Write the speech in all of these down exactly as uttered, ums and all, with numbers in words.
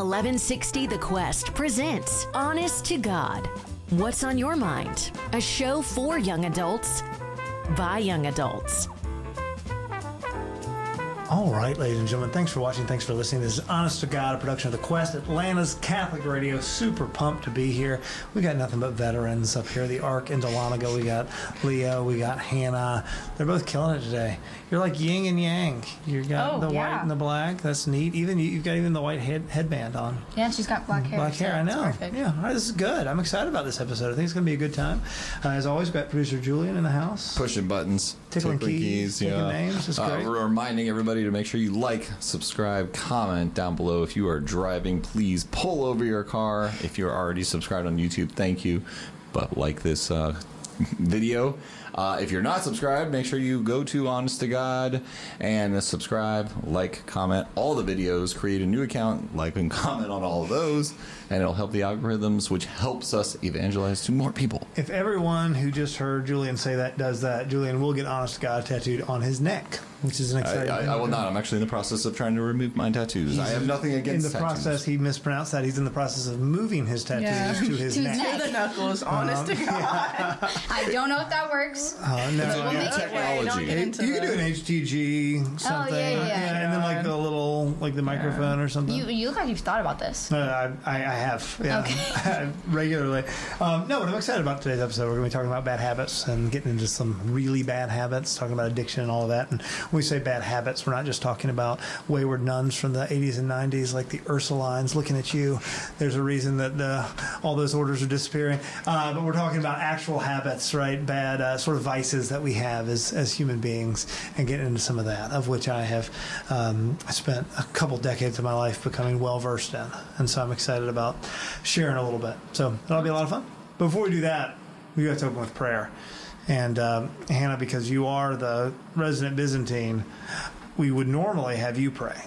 eleven sixty The Quest presents Honest to God. What's on your mind? A show for young adults by young adults. All right, ladies and gentlemen, thanks for watching. Thanks for listening. This is Honest to God, a production of The Quest, Atlanta's Catholic Radio. Super pumped to be here. We got nothing but veterans up here. The Ark in Dahlonega. We got Leah. We got Hannah. They're both killing it today. You're like yin and yang. You got oh, the yeah. white and the black. That's neat. Even you, you've got even the white head, headband on. Yeah, she's got black hair. Black hair, so I know. Perfect. Yeah, all right, this is good. I'm excited about this episode. I think it's going to be a good time. Uh, as always, we've got producer Julian in the house. Pushing buttons. Tickling keys, keys yeah. taking names. It's uh, great. We're reminding everybody to make sure you like, subscribe, comment down below. If you are driving, please pull over your car. If you're already subscribed on YouTube, thank you. But like this uh, video. Uh, if you're not subscribed, make sure you go to Honest to God and subscribe, like, comment all the videos, create a new account, like and comment on all of those, and it'll help the algorithms, which helps us evangelize to more people. If everyone who just heard Julian say that does that, Julian will get Honest to God tattooed on his neck, which is an exciting I, I, thing. I will not. I'm actually in the process of trying to remove my tattoos. He's I have nothing against In the tattoos. process, he mispronounced that. He's in the process of moving his tattoos Yeah. to his To his neck. neck. To the knuckles, honest Um, to God. I don't know if that works. Uh, no, We'll yeah. make it Wait, don't Technology. get Hey, into you could do the- an H T G something, yeah, yeah, yeah. and then like the little, like the microphone or something. You you look like you've thought about this. Uh, I, I have, yeah, Okay. regularly. Um, no, but I'm excited about today's episode. We're going to be talking about bad habits and getting into some really bad habits, talking about addiction and all of that. And when we say bad habits, we're not just talking about wayward nuns from the eighties and nineties, like the Ursulines looking at you. There's a reason that the, all those orders are disappearing. Uh, but we're talking about actual habits, right? Bad uh, sort of vices that we have as, as human beings, and getting into some of that, of which I have um, spent a couple decades of my life becoming well versed in. And so I'm excited about sharing a little bit. So that'll be a lot of fun. But before we do that, we have to open with prayer. And um, Hannah, because you are the resident Byzantine, we would normally have you pray.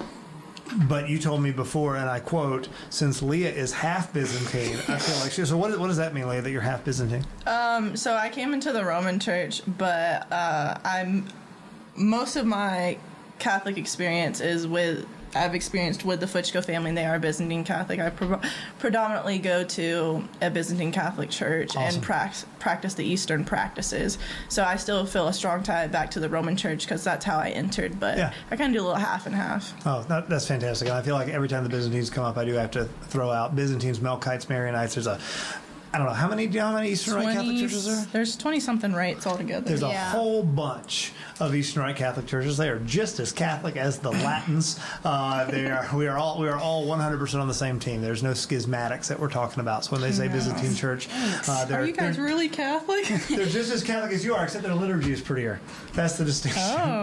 But you told me before, and I quote, since Leah is half Byzantine, I feel like she. So what, what does that mean, Leah, that you're half Byzantine? Um, so I came into the Roman Church, but uh, I'm most of my Catholic experience is with I've experienced with the Futchko family. They are Byzantine Catholic. I pre- predominantly go to a Byzantine Catholic church Awesome. and prac- practice the Eastern practices. So I still feel a strong tie back to the Roman Church because that's how I entered. But Yeah. I kind of do a little half and half. Oh, that, that's fantastic. And I feel like every time the Byzantines come up, I do have to throw out Byzantines, Melkites, Marianites. There's a, I don't know, how many, do you know how many Eastern Rite Catholic churches there are? There's twenty-something rites altogether. There's a Yeah. whole bunch of Eastern Rite Catholic churches. They are just as Catholic as the Latins. Uh, they are. We are all. We are all one hundred percent on the same team. There's no schismatics that we're talking about. So when they say Byzantine Church, uh, they're, Are you guys they're, really Catholic? they're just as Catholic as you are, except their liturgy is prettier. That's the distinction.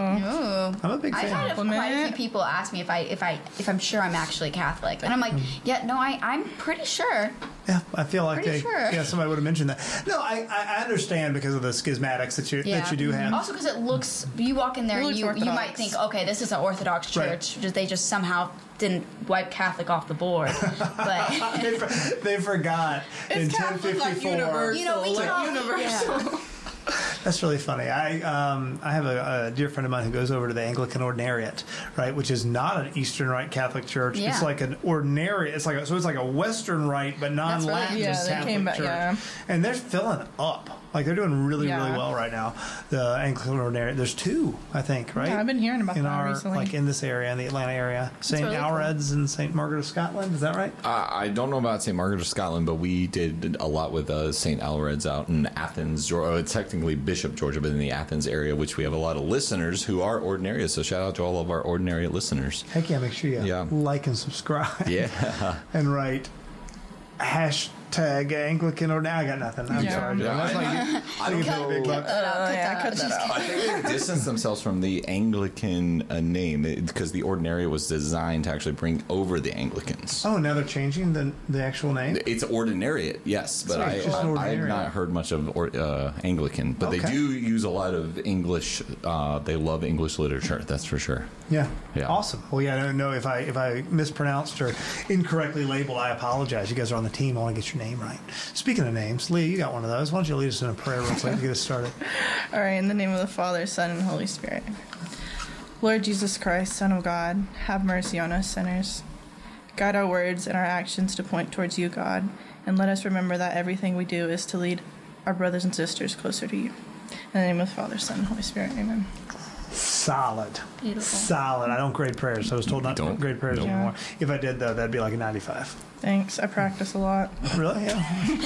Oh. Ooh. I'm a big I've fan. had a, quite a few Compliment. people ask me if I if I if I'm sure I'm actually Catholic, and I'm like, yeah, no, I I'm pretty sure. Yeah, I feel like Pretty they. sure. Yeah, somebody would have mentioned that. No, I, I I understand because of the schismatics that you Yeah. that you do have. Also, because it looks, you walk in there, It and looks you you Orthodox. might think, okay, this is an Orthodox Right. church. Just they just somehow didn't wipe Catholic off the board, but. they, for, they forgot in It's ten Catholic like fifty-four. universal. You know, we like talk- universal. yeah. That's really funny. I um, I have a, a dear friend of mine who goes over to the Anglican Ordinariate, right, which is not an Eastern Rite Catholic church. Yeah. It's like an Ordinariate. It's like a, so it's like a Western Rite, but non-Latin Yeah, they Catholic came back, church. yeah. And they're filling up. Like they're doing really, Yeah. really well right now. The Anglican Ordinariate. There's two, I think, right? Yeah, I've been hearing about in that our recently. like in this area, in the Atlanta area. Saint really cool. Alred's and Saint Margaret of Scotland. Is that right? Uh, I don't know about Saint Margaret of Scotland, but we did a lot with uh, Saint Alred's out in Athens, Georgia. Oh, it's technically Bishop, Georgia, but in the Athens area, which we have a lot of listeners who are ordinariate. So shout out to all of our ordinariate listeners. Heck yeah! Make sure you Yeah. like and subscribe. Yeah. And write hashtag Anglican or now I got nothing. I'm Yeah. sorry. Yeah, That's I- like you, I don't you pay the big know. bucks. Uh, yeah, cut that out. I think they distance themselves from the Anglican uh, name because the Ordinariate was designed to actually bring over the Anglicans. Oh, now they're changing the the actual name. It's Ordinariate, yes, but Sorry, I, it's just I, I have Ordinariate. not heard much of or, uh, Anglican. But Okay. they do use a lot of English. Uh, they love English literature, that's for sure. Yeah. Yeah. Awesome. Well, yeah, I don't know if I if I mispronounced or incorrectly labeled. I apologize. You guys are on the team. I want to get your name right. Speaking of names, Leah, you got one of those. Why don't you lead us in a prayer real quick to get us started? All right, in the name of the Father, Son, and Holy Spirit. Lord Jesus Christ, Son of God, have mercy on us sinners. Guide our words and our actions to point towards you, God, and let us remember that everything we do is to lead our brothers and sisters closer to you. In the name of the Father, Son, and Holy Spirit, amen. Solid. Beautiful. Solid. I don't grade prayers, so I was told not to Don't? grade prayers Nope. anymore. If I did, though, that'd be like a ninety-five. Thanks. I practice a lot. Really? Yeah.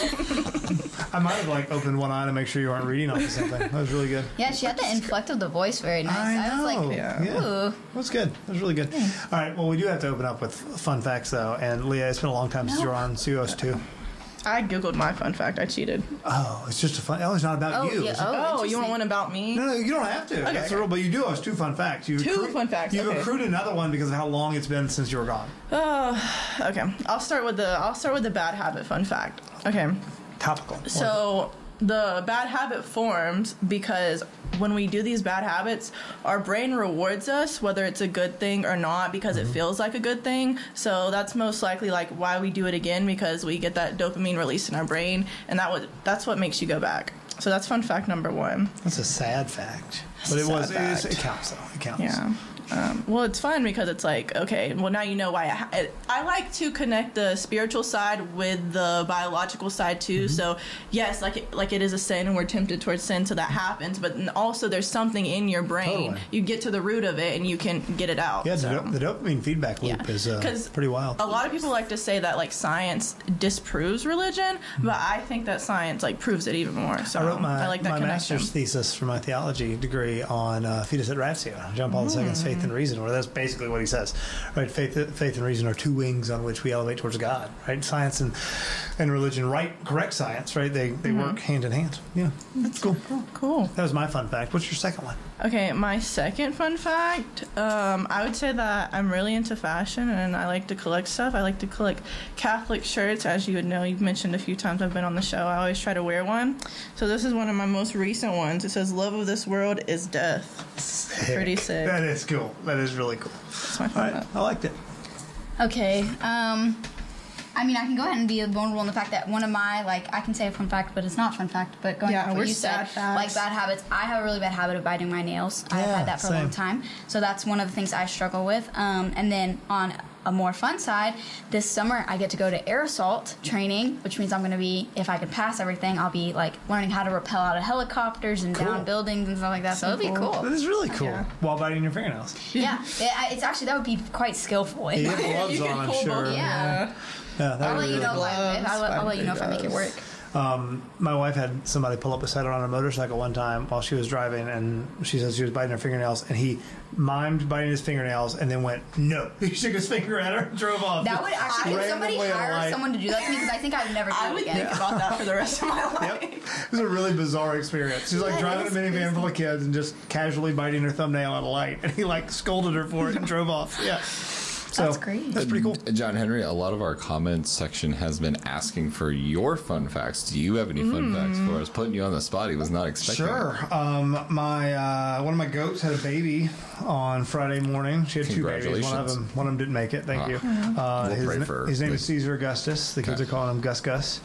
I might have like opened one eye to make sure you weren't reading off of something. That was really good. Yeah, she had the inflect of the voice very nice. I know. was like, Yeah. Yeah. ooh. That was good. That was really good. All right. Well, we do have to open up with fun facts, though. And Leah, it's been a long time since No. you were on C O S two. I Googled my fun fact. I cheated. Oh, it's just a fun. Oh, it's not about Oh, you. yeah. It's- Oh, Oh, you interesting. want one about me? No, no, you don't have to. That's the rule, but you do. It's two fun facts. You Two fun facts, You've okay. accrued another one because of how long it's been since you were gone. Oh, okay. I'll start with the I'll start with the bad habit fun fact. Okay. Topical. So the bad habit forms because when we do these bad habits, our brain rewards us whether it's a good thing or not because it feels like a good thing. So that's most likely like why we do it again, because we get that dopamine release in our brain, and that would that's what makes you go back. So that's fun fact number one. That's a sad fact, but it Sad was. It, is, fact. it counts though. It counts. Yeah. Um, well, it's fun because it's like, okay, well, now you know why. I, ha- I, I like to connect the spiritual side with the biological side too. Mm-hmm. So, yes, like it, like it is a sin and we're tempted towards sin, so that happens. But then also, there's something in your brain. Totally. You get to the root of it and you can get it out. Yeah, the, so. do- the dopamine feedback loop Yeah. is uh, 'Cause pretty wild. A lot of people like to say that like science disproves religion, but I think that science like proves it even more. So I wrote my, I like that my connection. master's thesis for my theology degree on uh, Fides et Ratio, John Paul the Second's Faith and Reason, where that's basically what he says. Right, faith, faith and reason are two wings on which we elevate towards God. Right, science and and religion, right? Correct science, right? They they work hand in hand. Yeah, that's cool. Cool. That was my fun fact. What's your second one? Okay, my second fun fact, um, I would say that I'm really into fashion and I like to collect stuff. I like to collect Catholic shirts. As you would know, you've mentioned a few times I've been on the show. I always try to wear one. So this is one of my most recent ones. It says, "Love of this world is death." Sick. Pretty sick. That is cool. That is really cool. That's my All fun right, fact. I liked it. Okay. Um, I mean, I can go ahead and be vulnerable in the fact that one of my, like, I can say a fun fact, but it's not fun fact. But going Yeah, off what we're you said, sad facts. like bad habits, I have a really bad habit of biting my nails. I've Yeah, had that for a long same. time. So that's one of the things I struggle with. Um, and then on a more fun side, this summer I get to go to air assault training, which means I'm going to be, if I can pass everything, I'll be like learning how to rappel out of helicopters and Cool. down buildings and stuff like that. So it'll be cool. cool. That is really cool. Yeah. While biting your fingernails. Yeah, it, it's actually that would be quite skillful. You have gloves You can on, I'm pull sure. both. Yeah. Yeah, that I'll would let be you really know cool. if I, if I'll, I'll let you know if I make it work. Um, my wife had somebody pull up beside her on a motorcycle one time while she was driving, and she says she was biting her fingernails, and he mimed biting his fingernails and then went, no. He shook his finger at her and drove off. That would actually, if somebody Randomly at a hires light. someone to do that to me, because I think I would never do I it would again. think about that for the rest of my life. Yep. It was a really bizarre experience. She's like Yeah, driving a that's minivan full of kids and just casually biting her thumbnail at a light, and he like scolded her for it and drove off. Yeah. So, That's great. That's pretty cool. Uh, John Henry, a lot of our comments section has been asking for your fun facts. Do you have any fun facts for us? Putting you on the spot, he was not expecting. Sure. Um, my uh, one of my goats had a baby on Friday morning. She had two babies. One of Congratulations. them, one of them didn't make it. Thank Ah. you. Uh, We'll his, pray na- for his name the- is Caesar Augustus. The kids Okay. are calling him Gus Gus,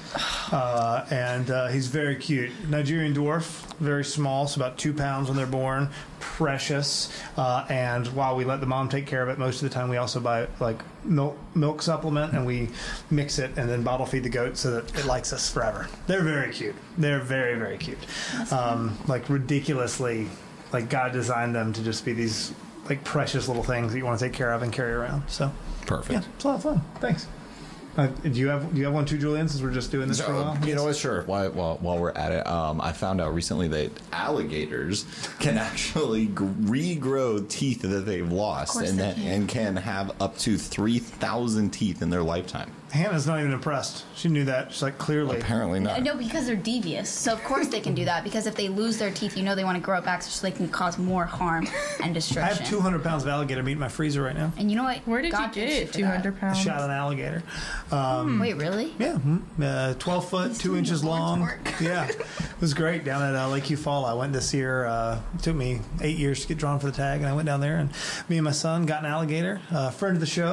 uh, and uh, he's very cute. Nigerian dwarf, very small, so about two pounds when they're born. Precious. Uh, and while we let the mom take care of it, most of the time we also buy like milk milk supplement and we mix it and then bottle feed the goat so that it likes us forever. They're very cute. They're very very cute. Um, like ridiculously, like God designed them to just be these like precious little things that you want to take care of and carry around. So Perfect. yeah, it's a lot of fun. Thanks. Uh, do you have do you have one too, Julian? Since we're just doing this for a So, while. you know what? Sure. While, while, while we're at it, um, I found out recently that alligators can actually g- regrow teeth that they've lost, course and they that can. and can have up to three thousand teeth in their lifetime. Hannah's not even impressed. She knew that. She's like, clearly. Apparently not. No, because they're devious. So of course they can do that. Because if they lose their teeth, you know they want to grow it back so they can cause more harm and I destruction. have two hundred pounds of alligator meat in my freezer right now. And you know what? Where did God you puts get for two that. hundred I pounds? shot an alligator. Um, Wait, really? Yeah, mm, uh, twelve foot, two doing inches the Lord's long. work. Yeah, it was great down at uh, Lakeview Fall. I went this year. Uh, it took me eight years to get drawn for the tag, and I went down there, and me and my son got an alligator. Uh, friend of the show,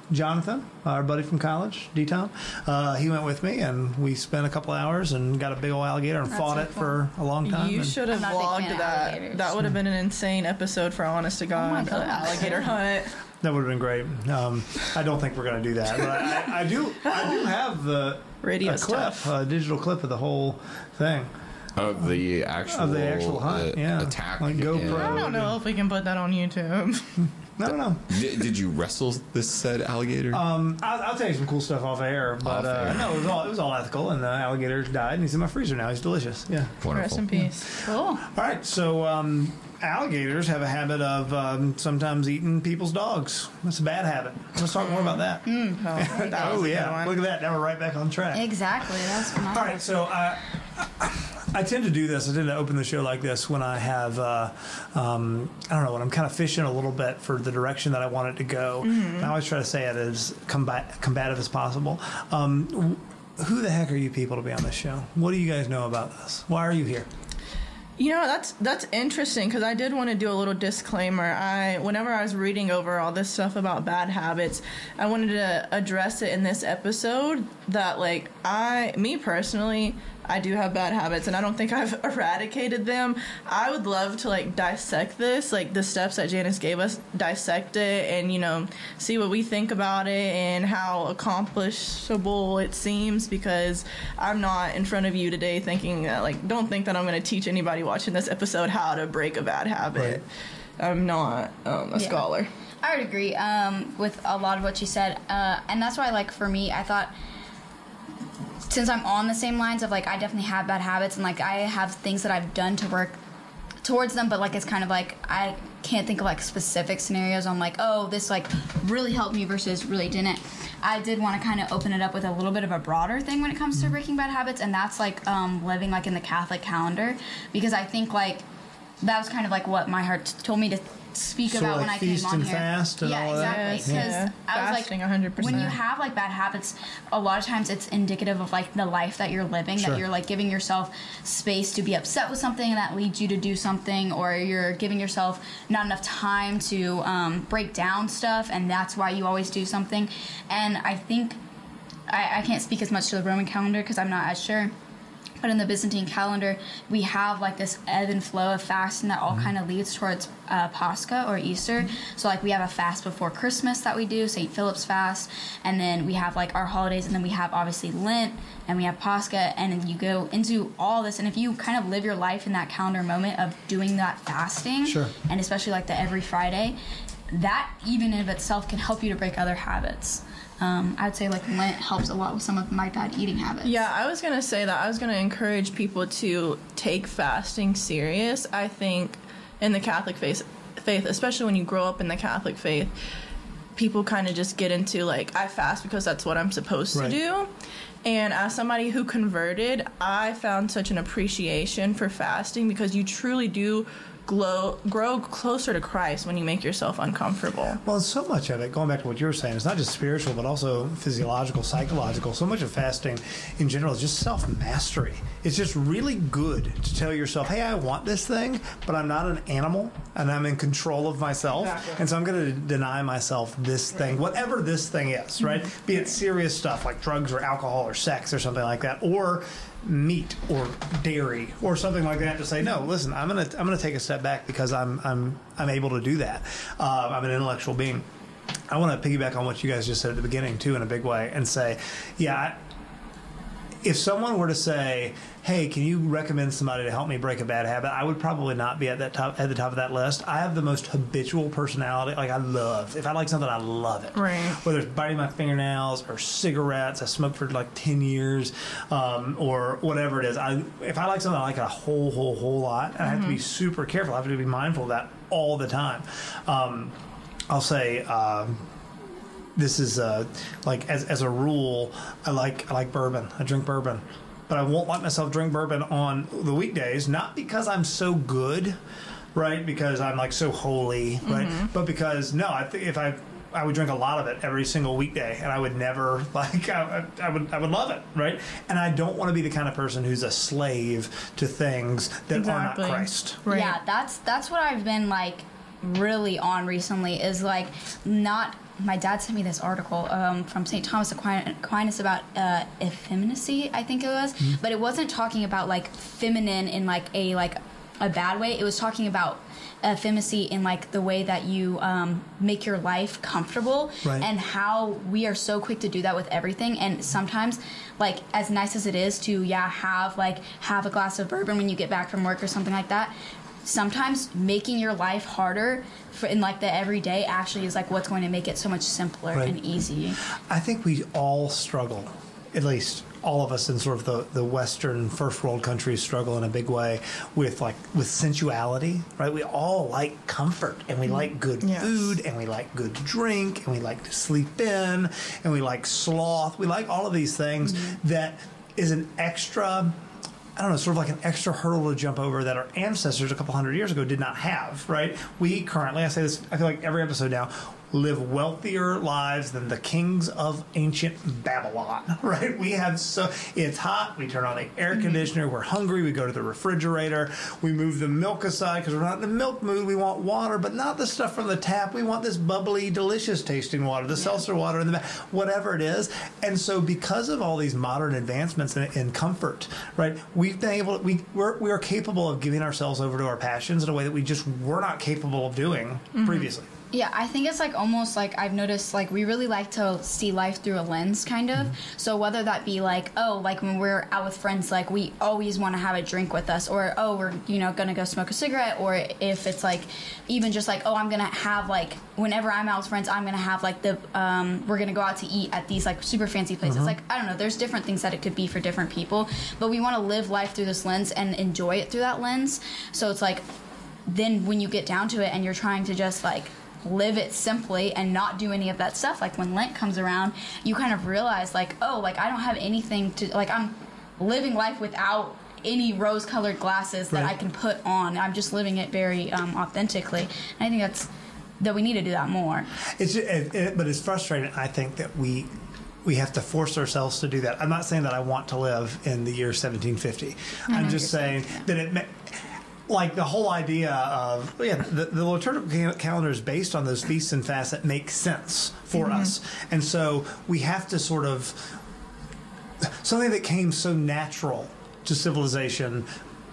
Jonathan, our buddy from college, D-Tom, uh, he went with me, and we spent a couple hours and got a big old alligator and That's fought so it cool. for a long time. You and- should have I'm not a big fan vlogged of that. alligators. That would have been an insane episode for Honest to God. my an gosh. alligator hunt. That would have been great. Um, I don't think we're going to do that, but I, I do. I do have the Radio a clip, stuff. a digital clip of the whole thing. Of the actual, Of the actual hunt, uh, yeah. attack. Like GoPro. I don't know if we can put that on YouTube. I don't know. Did, did you wrestle this said alligator? Um, I'll, I'll tell you some cool stuff off air, but Off air. uh, no, it was all it was all ethical, and the alligator died, and he's in my freezer now. He's delicious. Yeah. Rest Wonderful. in peace. Cool. All right, so um, alligators have a habit of um, sometimes eating people's dogs. That's a bad habit. Let's talk more about that. Oh, that was Oh a good yeah, one. look at that. Now we're right back on track. Exactly. That's what All right, so uh, I tend to do this. I tend to open the show like this when I have, uh, um, I don't know, when I'm kind of fishing a little bit for the direction that I want it to go. Mm-hmm. I always try to say it as combat, combative as possible. Um, who the heck are you people to be on this show? What do you guys know about this? Why are you here? You know, that's that's interesting because I did want to do a little disclaimer. I whenever I was reading over all this stuff about bad habits, I wanted to address it in this episode that like I me personally, I do have bad habits and I don't think I've eradicated them. I would love to like dissect this, like the steps that Janice gave us, dissect it and, you know, see what we think about it and how accomplishable it seems, because I'm not in front of you today thinking that, like, don't think that I'm going to teach anybody watching this episode how to break a bad habit. Right. I'm not um, a Yeah. scholar. I would agree um, with a lot of what you said, uh, and that's why, like, for me, I thought, since I'm on the same lines of, like, I definitely have bad habits, and, like, I have things that I've done to work towards them, but, like, it's kind of like, I can't think of, like, specific scenarios on, like, oh, this, like, really helped me versus really didn't. I did want to kind of open it up with a little bit of a broader thing when it comes to breaking bad habits, and that's, like, um, living, like, in the Catholic calendar, because I think, like, that was kind of, like, what my heart t- told me to speak So, about like, when I came feast on and here. fast and yeah, all of that? exactly. Because Yeah. I was Fasting like, one hundred percent. when you have like bad habits, a lot of times it's indicative of like the life that you're living. Sure. That you're like giving yourself space to be upset with something, and that leads you to do something, or you're giving yourself not enough time to um, break down stuff, and that's why you always do something. And I think I, I can't speak as much to the Roman calendar because I'm not as sure. But in the Byzantine calendar, we have like this ebb and flow of fasting that all Mm-hmm. kind of leads towards uh, Pascha or Easter. So like we have a fast before Christmas that we do, Saint Philip's fast, and then we have like our holidays, and then we have obviously Lent, and we have Pascha, and then you go into all this. And if you kind of live your life in that calendar moment of doing that fasting, Sure. and especially like the every Friday, that even in of itself can help you to break other habits. Um, I would say like Lent helps a lot with some of my bad eating habits. Yeah, I was going to say that. I was going to encourage people to take fasting serious. I think in the Catholic faith, faith, especially when you grow up in the Catholic faith, people kind of just get into like, I fast because that's what I'm supposed Right. to do. And as somebody who converted, I found such an appreciation for fasting because you truly do glow, grow closer to Christ when you make yourself uncomfortable. Well, so much of it, going back to what you were saying, it's not just spiritual, but also physiological, psychological. So much of fasting in general is just self-mastery. It's just really good to tell yourself, hey, I want this thing, but I'm not an animal, and I'm in control of myself. Exactly. And so I'm going to deny myself this thing, whatever this thing is, right? Mm-hmm. Be it serious stuff like drugs or alcohol or sex or something like that, or meat or dairy or something like that, to say no. Listen, I'm gonna I'm gonna take a step back because I'm I'm I'm able to do that. Uh, I'm an intellectual being. I want to piggyback on what you guys just said at the beginning too, in a big way, and say, yeah. I, if someone were to say, "Hey, can you recommend somebody to help me break a bad habit?" I would probably not be at that top at the top of that list. I have the most habitual personality. Like I love if I like something, I love it. Right. Whether it's biting my fingernails or cigarettes, I smoked for like ten years, um, or whatever it is. I if I like something, I like it a whole, whole, whole lot. And I have to be super careful. I have to be mindful of that all the time. Um, I'll say. Um, This is uh, like as as a rule, I like I like bourbon. I drink bourbon, but I won't let myself drink bourbon on the weekdays. Not because I'm so good, right? Because I'm like so holy, right? But because no, I think if I I would drink a lot of it every single weekday, and I would never like I, I would I would love it, right? And I don't want to be the kind of person who's a slave to things that Exactly. are not Christ. Right. Yeah, that's that's what I've been like really on recently is like not. My dad sent me this article um, from Saint Thomas Aquinas about uh, effeminacy, I think it was, mm-hmm. but it wasn't talking about like feminine in like a like a bad way. It was talking about effeminacy in like the way that you um, make your life comfortable, right. and how we are so quick to do that with everything. And sometimes, like as nice as it is to yeah have like have a glass of bourbon when you get back from work or something like that, sometimes making your life harder for in like the everyday actually is like what's going to make it so much simpler right. and easy. I think we all struggle, at least all of us in sort of the, the Western first world countries struggle in a big way with like with sensuality, right? We all like comfort, and we like good yes. food, and we like good drink, and we like to sleep in, and we like sloth. We like all of these things mm-hmm. that is an extra, I don't know, sort of like an extra hurdle to jump over that our ancestors a couple hundred years ago did not have, right? We currently, I say this, I feel like every episode now, live wealthier lives than the kings of ancient Babylon, right? We have so, it's hot, we turn on the air conditioner, we're hungry, we go to the refrigerator, we move the milk aside because we're not in the milk mood, we want water, but not the stuff from the tap, we want this bubbly, delicious tasting water, the yeah. seltzer water, in the whatever it is. And so because of all these modern advancements in, in comfort, right, we've been able, we, we're, we are capable of giving ourselves over to our passions in a way that we just were not capable of doing mm-hmm. previously. Yeah, I think it's like almost like I've noticed like we really like to see life through a lens kind of. Mm-hmm. So whether that be like, oh, like when we're out with friends, like we always want to have a drink with us, or oh, we're, you know, going to go smoke a cigarette, or if it's like even just like, oh, I'm going to have like whenever I'm out with friends, I'm going to have like the um, we're going to go out to eat at these like super fancy places. Mm-hmm. Like, I don't know, there's different things that it could be for different people, but we want to live life through this lens and enjoy it through that lens. So it's like then when you get down to it and you're trying to just like live it simply and not do any of that stuff, like when Lent comes around, you kind of realize like, oh, like I don't have anything to, like I'm living life without any rose-colored glasses that right. I can put on. I'm just living it very um, authentically. And I think that's that we need to do that more. It's it, it, but it's frustrating, I think, that we we have to force ourselves to do that. I'm not saying that I want to live in the year seventeen fifty. I I'm just saying yeah. that it may, like the whole idea of, yeah, the, the liturgical calendar is based on those feasts and fasts that make sense for mm-hmm. us. And so we have to sort of, something that came so natural to civilization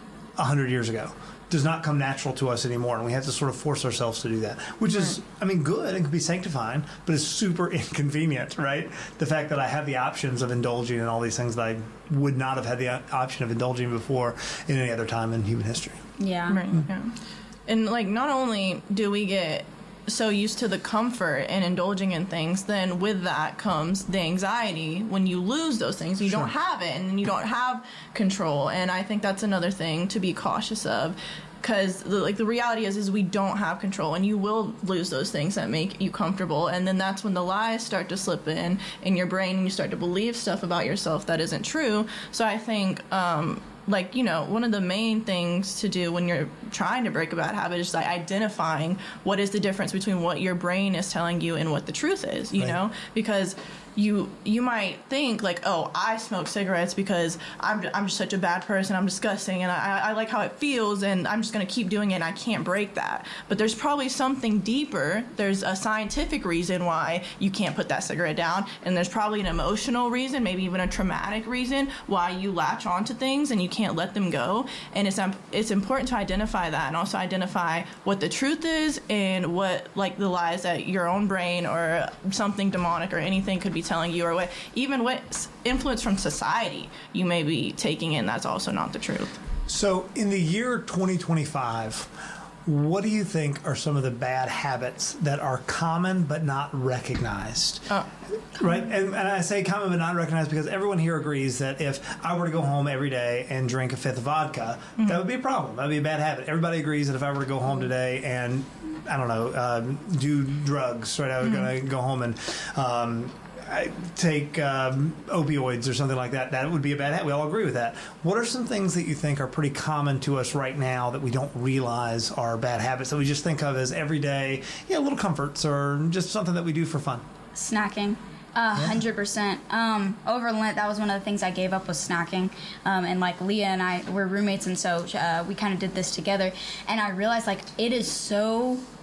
a hundred years ago does not come natural to us anymore, and we have to sort of force ourselves to do that, which is, I mean, good and can be sanctifying, but it's super inconvenient, right? The fact that I have the options of indulging in all these things that I would not have had the option of indulging before in any other time in human history. Yeah. Right. Mm-hmm. Yeah. And like, not only do we get so used to the comfort and indulging in things, then with that comes the anxiety when you lose those things. You sure. don't have it, and you don't have control. And I think that's another thing to be cautious of, because like the reality is is we don't have control, and you will lose those things that make you comfortable. And then that's when the lies start to slip in in your brain, and you start to believe stuff about yourself that isn't true. So I think um like, you know, one of the main things to do when you're trying to break a bad habit is like identifying what is the difference between what your brain is telling you and what the truth is, you right. know, because you you might think like, oh, I smoke cigarettes because I'm I'm just such a bad person, I'm disgusting, and I, I like how it feels, and I'm just going to keep doing it, and I can't break that. But there's probably something deeper. There's a scientific reason why you can't put that cigarette down, and there's probably an emotional reason, maybe even a traumatic reason why you latch onto things and you can't let them go. And it's it's important to identify that, and also identify what the truth is and what like the lies that your own brain or something demonic or anything could be telling you, or what even what influence from society you may be taking in that's also not the truth. So in the year twenty twenty-five, what do you think are some of the bad habits that are common but not recognized? Uh, right? And, and I say common but not recognized because everyone here agrees that if I were to go home every day and drink a fifth of vodka, mm-hmm. that would be a problem. That would be a bad habit. Everybody agrees that if I were to go home today and, I don't know, uh, do drugs, right, I was mm-hmm. going to go home and um, I take um, opioids or something like that, that would be a bad habit. We all agree with that. What are some things that you think are pretty common to us right now that we don't realize are bad habits, that we just think of as everyday, yeah, little comforts or just something that we do for fun? Snacking. A hundred percent. Um, over Lent, that was one of the things I gave up was snacking. Um, and like Leah and I were roommates, and so uh, we kind of did this together. And I realized like it is so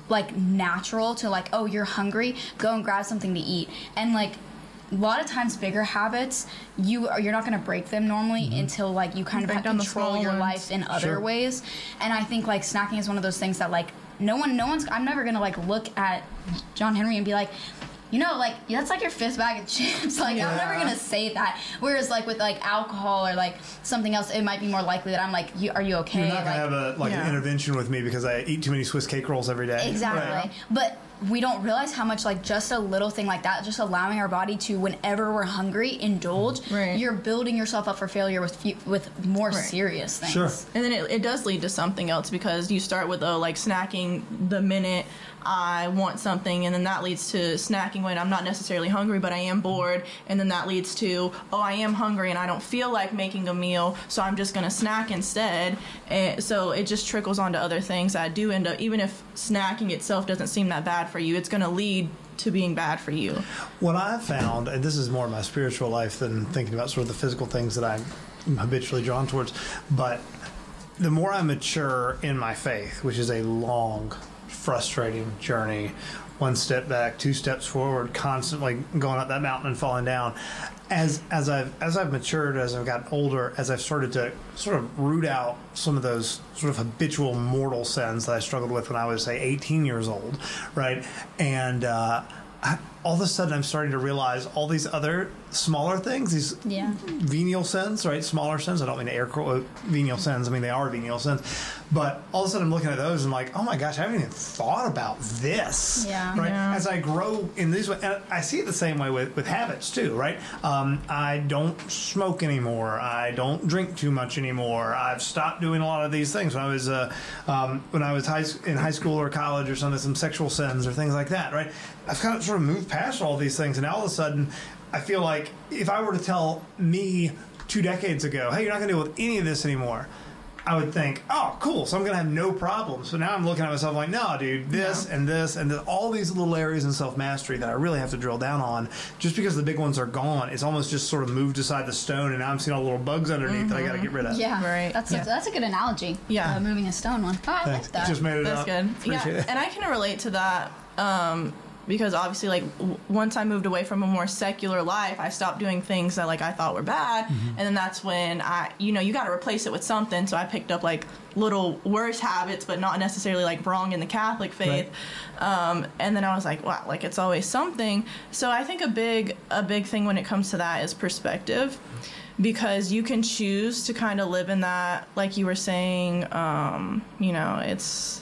like natural to like, oh, you're hungry, go and grab something to eat. And like a lot of times bigger habits, you are, you're not going to break them normally mm-hmm. until like you kind of Break have down the control small your ones. life in other Sure. ways. And I think like snacking is one of those things that like no one no one's I'm never going to like look at John Henry and be like, you know, like, yeah, that's like your fifth bag of chips. Like, Yeah. I'm never going to say that. Whereas, like, with, like, alcohol or, like, something else, it might be more likely that I'm like, you, are you okay? You're not like, going to have a like Yeah. an intervention with me because I eat too many Swiss cake rolls every day. Exactly. Right. But we don't realize how much, like, just a little thing like that, just allowing our body to, whenever we're hungry, indulge, Right. you're building yourself up for failure with few, with more Right. serious things. Sure. And then it, it does lead to something else because you start with, oh, like snacking the minute I want something, and then that leads to snacking when I'm not necessarily hungry, but I am bored, and then that leads to, oh, I am hungry and I don't feel like making a meal, so I'm just going to snack instead. And so it just trickles onto other things that do end up, even if snacking itself doesn't seem that bad for you, it's going to lead to being bad for you. What I've found, and this is more my spiritual life than thinking about sort of the physical things that I'm habitually drawn towards, but the more I mature in my faith, which is a long, frustrating journey, one step back, two steps forward, constantly going up that mountain and falling down. As as I've as I've matured, as I've gotten older, as I've started to sort of root out some of those sort of habitual mortal sins that I struggled with when I was, say, eighteen years old, right? And uh, I, all of a sudden, I'm starting to realize all these other smaller things, these Yeah. venial sins, right? Smaller sins. I don't mean to air quote venial sins. I mean, they are venial sins. But all of a sudden I'm looking at those and I'm like, oh my gosh, I haven't even thought about this. Yeah. Right? Yeah. As I grow in these ways, and I see it the same way with, with habits too, right? Um, I don't smoke anymore. I don't drink too much anymore. I've stopped doing a lot of these things. When I was uh, um, when I was high, in high school or college or something, some sexual sins or things like that, right? I've kind of sort of moved past all these things, and now all of a sudden I feel like if I were to tell me two decades ago, hey, you're not going to deal with any of this anymore, I would think, oh, cool, so I'm going to have no problems. So now I'm looking at myself like, no, dude, this Yeah. and this and this, all these little areas in self-mastery that I really have to drill down on. Just because the big ones are gone, it's almost just sort of moved aside the stone, and now I'm seeing all the little bugs underneath that I got to get rid of. Yeah, Right. That's Yeah. a, that's a good analogy. Yeah. uh, moving a stone one. Oh, I Thanks. like that. Just made it That's up. good. Appreciate Yeah, it. and I can relate to that um, because obviously, like w- once I moved away from a more secular life, I stopped doing things that like I thought were bad, Mm-hmm. and then that's when I, you know, you got to replace it with something. So I picked up like little worse habits, but not necessarily like wrong in the Catholic faith. Um, and then I was like, wow, like it's always something. So I think a big a big thing when it comes to that is perspective. Because you can choose to kind of live in that, like you were saying, um, you know, it's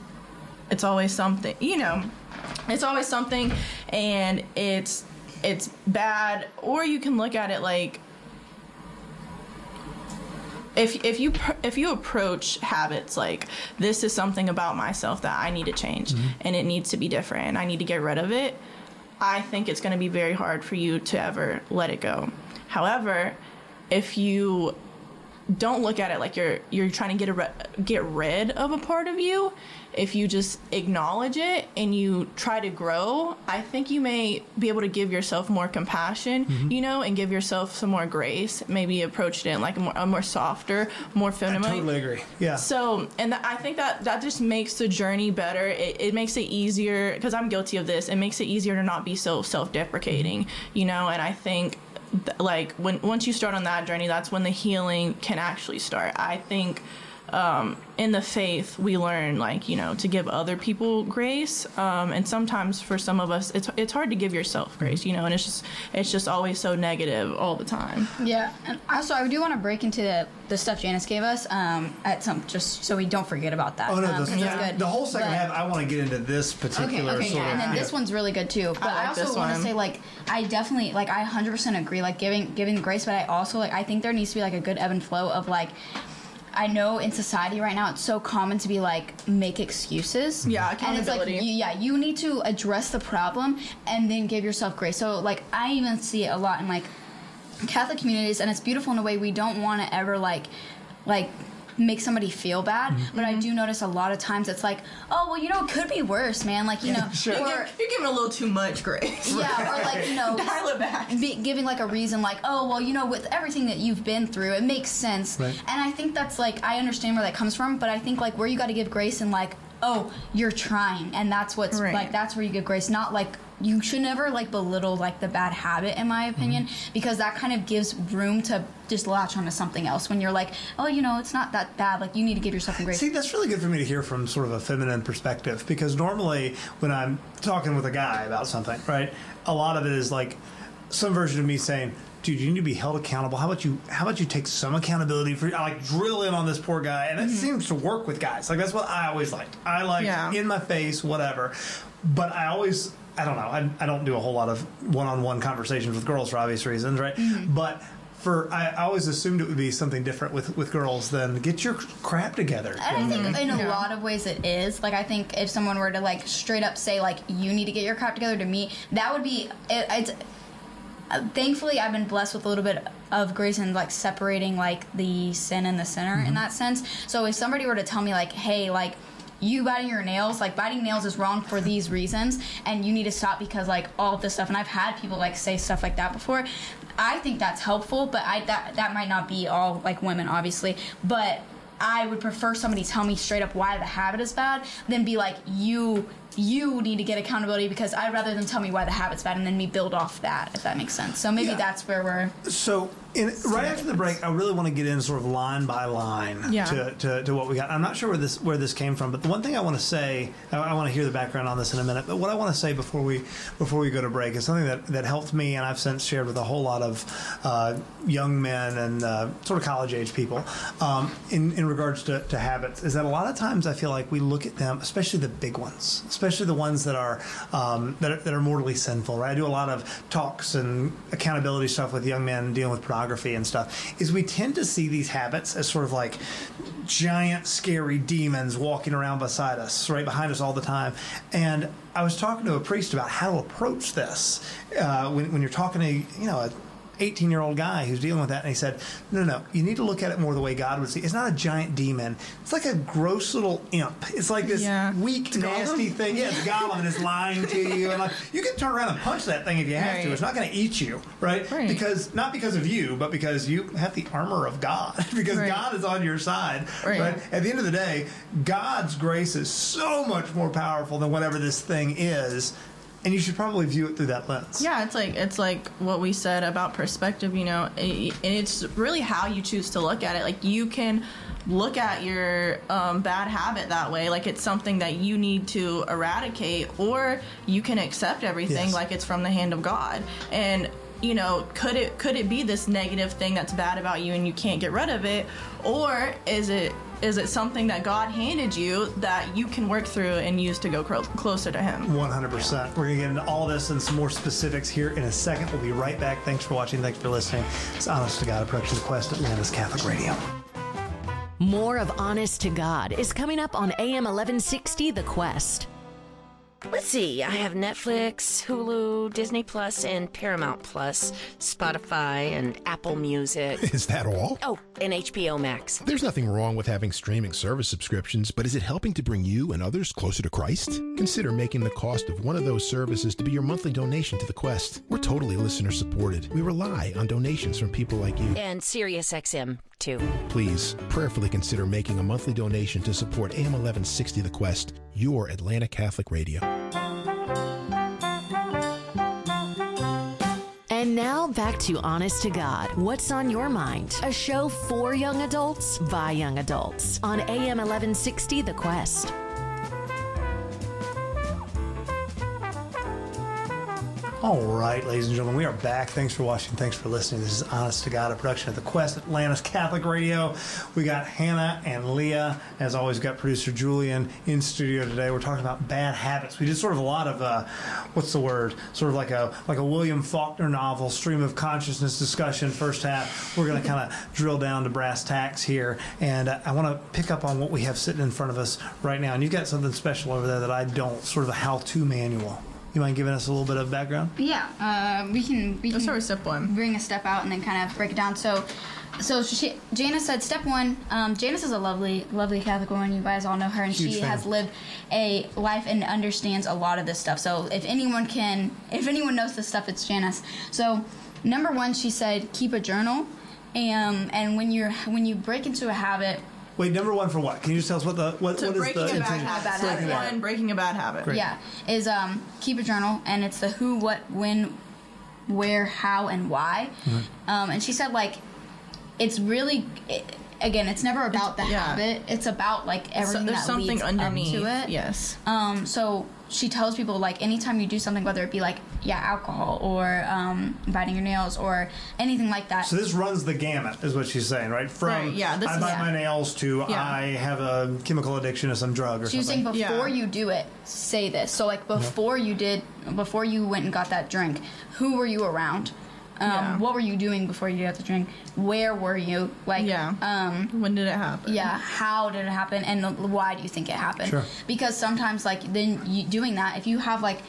it's always something, you know, it's always something, and it's it's bad. Or you can look at it like, if if you pr- if you approach habits like, this is something about myself that I need to change, and it needs to be different, and I need to get rid of it, I think it's going to be very hard for you to ever let it go. However, if you don't look at it like you're you're trying to get a re- get rid of a part of you, if you just acknowledge it and you try to grow, I think you may be able to give yourself more compassion, Mm-hmm. you know, and give yourself some more grace. Maybe approach it in like a more, a more softer, more I feminine. totally agree. Yeah. So, and th- I think that that just makes the journey better. It, it makes it easier, because I'm guilty of this. It makes it easier to not be so self-deprecating, you know. And I think, th- like when once you start on that journey, that's when the healing can actually start. I think. Um, in the faith, we learn, like, you know, to give other people grace, um, and sometimes for some of us, it's it's hard to give yourself grace, you know, and it's just it's just always so negative all the time. Yeah, and also I do want to break into the, the stuff Janice gave us um, at some, just so we don't forget about that. Oh no, um, the, 'cause yeah. it's good. the whole second But- half, I want to get into this Okay, particular okay, sort yeah, and of. then this one's really good too. But I, like also this want to one. say, like, I definitely, like, I one hundred percent agree, like, giving giving grace, but I also, like, I think there needs to be, like, a good ebb and flow of, like, I know in society right now it's so common to be like, make excuses. Yeah, And it's like, accountability. you, yeah, you need to address the problem and then give yourself grace. So, like, I even see it a lot in, like, Catholic communities, and it's beautiful in a way we don't want to ever, like, like, make somebody feel bad, but I do notice a lot of times it's like, oh, well, you know, it could be worse, man. Like, you know, Sure. or, You're, you're giving a little too much grace. yeah, or like, you know, Dial it back. be, giving like a reason, like, oh, well, you know, with everything that you've been through, it makes sense. Right. And I think that's like, I understand where that comes from, but I think like where you got to give grace and like, oh, you're trying, and that's what's Right. like that's where you get grace. Not like you should never like belittle like the bad habit, in my opinion, Mm-hmm. because that kind of gives room to just latch onto something else when you're like, oh, you know, it's not that bad. Like you need to give yourself some grace. See, that's really good for me to hear from sort of a feminine perspective, because normally when I'm talking with a guy about something, right, a lot of it is like some version of me saying, dude, you need to be held accountable. How about you how about you take some accountability for I like drill in on this poor guy, and it seems to work with guys. Like that's what I always liked. I like Yeah. in my face, whatever. But I always I don't know. I, I don't do a whole lot of one-on-one conversations with girls for obvious reasons, right? Mm-hmm. But for I, I always assumed it would be something different with, with girls than get your crap together. And I think in a Yeah. lot of ways it is. Like, I think if someone were to, like, straight up say, like, you need to get your crap together to me, that would be, it, it's, uh, thankfully I've been blessed with a little bit of grace and, like, separating, like, the sin and the sinner in that sense. So if somebody were to tell me, like, hey, like, you biting your nails, like biting nails is wrong for these reasons, and you need to stop because like all of this stuff. And I've had people like say stuff like that before. I think that's helpful, but I that that might not be all like women, obviously. But I would prefer somebody tell me straight up why the habit is bad than be like, you you need to get accountability, because I'd rather them tell me why the habit's bad and then me build off that, if that makes sense. So maybe Yeah. that's where we're. So, in, right after the break, I really want to get in sort of line by line Yeah. to, to, to what we got. I'm not sure where this where this came from, but the one thing I want to say, I, I want to hear the background on this in a minute. But what I want to say before we before we go to break is something that, that helped me, and I've since shared with a whole lot of uh, young men and uh, sort of college age people um, in in regards to, to habits. Is that a lot of times I feel like we look at them, especially the big ones, especially the ones that are um, that are, that are mortally sinful. Right? I do a lot of talks and accountability stuff with young men dealing with pornography and stuff. Is we tend to see these habits as sort of like giant, scary demons walking around beside us, right behind us all the time. And I was talking to a priest about how to approach this uh, when, when you're talking to, you know, a eighteen-year-old guy who's dealing with that, and he said, no, no, no, you need to look at it more the way God would see. It's not a giant demon. It's like a gross little imp. It's like this Yeah. weak, nasty thing. Yeah, it's a goblin and it's lying to you. And like, you can turn around and punch that thing if you have to. Right. It's not going to eat you, right? Right. Because not because of you, but because you have the armor of God. because Right. God is on your side, Right. right? At the end of the day, God's grace is so much more powerful than whatever this thing is. And you should probably view it through that lens. Yeah, it's like it's like what we said about perspective, you know, and it's really how you choose to look at it. Like you can look at your um, bad habit that way, like it's something that you need to eradicate, or you can accept everything Yes. like it's from the hand of God. And you know, could it could it be this negative thing that's bad about you and you can't get rid of it, or is it is it something that God handed you that you can work through and use to go cro- closer to Him? one hundred percent. We're going to get into all this and some more specifics here in a second. We'll be right back. Thanks for watching. Thanks for listening. It's Honest to God, a production of Quest Atlanta's Catholic Radio. More of Honest to God is coming up on A M eleven sixty The Quest. Let's see, I have Netflix, Hulu, Disney Plus, and Paramount Plus, Spotify, and Apple Music. Is that all? Oh, and H B O Max. There's nothing wrong with having streaming service subscriptions, but is it helping to bring you and others closer to Christ? Consider making the cost of one of those services to be your monthly donation to the Quest. We're totally listener supported. We rely on donations from people like you. And SiriusXM, too. Please, prayerfully consider making a monthly donation to support A M eleven sixty The Quest, your Atlanta Catholic Radio. And now back to Honest to God. What's on your mind? A show for young adults by young adults on A M eleven sixty The Quest. All right, ladies and gentlemen, we are back. Thanks for watching. Thanks for listening. This is Honest to God, a production of the Quest Atlanta's Catholic Radio. We got Hannah and Leah. As always, we've got producer Julian in studio today. We're talking about bad habits. We did sort of a lot of, uh, what's the word? Sort of like a like a William Faulkner novel, stream of consciousness discussion. First half, we're going to kind of drill down to brass tacks here. And uh, I want to pick up on what we have sitting in front of us right now. And you've got something special over there that I don't, sort of a how-to manual. You mind giving us a little bit of background? Yeah, uh, we can we Let's can start with step one. bring a step out and then kind of break it down. So, so she, Janice said step one. Um, Janice is a lovely, lovely Catholic woman. You guys all know her, and Huge she fan. has lived a life and understands a lot of this stuff. So, if anyone can, if anyone knows this stuff, it's Janice. So, number one, she said keep a journal, and and when you're when you break into a habit, Wait, number one for what? Can you just tell us what the what, So what is breaking the a bad intention? habit. Bad Step habit. one, breaking a bad habit. Great. Yeah, is um keep a journal, and it's the who, what, when, where, how, and why. Mm-hmm. Um, and she said like it's really. It, Again, it's never about the yeah. habit. It's about like everything So there's that something leads underneath. up to it. Yes. Um, so she tells people like anytime you do something, whether it be like yeah alcohol or um, biting your nails or anything like that. So this runs the gamut, is what she's saying, right? From Right, yeah, this I is- bite yeah. my nails to Yeah. I have a chemical addiction to some drug or She was saying something. before Yeah. you do it, say this. So like before you did, before you went and got that drink, who were you around? Um, Yeah. What were you doing before you got the drink? Where were you? Like, Yeah. um, When did it happen? yeah, how did it happen, and why do you think it happened? Sure. Because sometimes, like, then you doing that, if you have like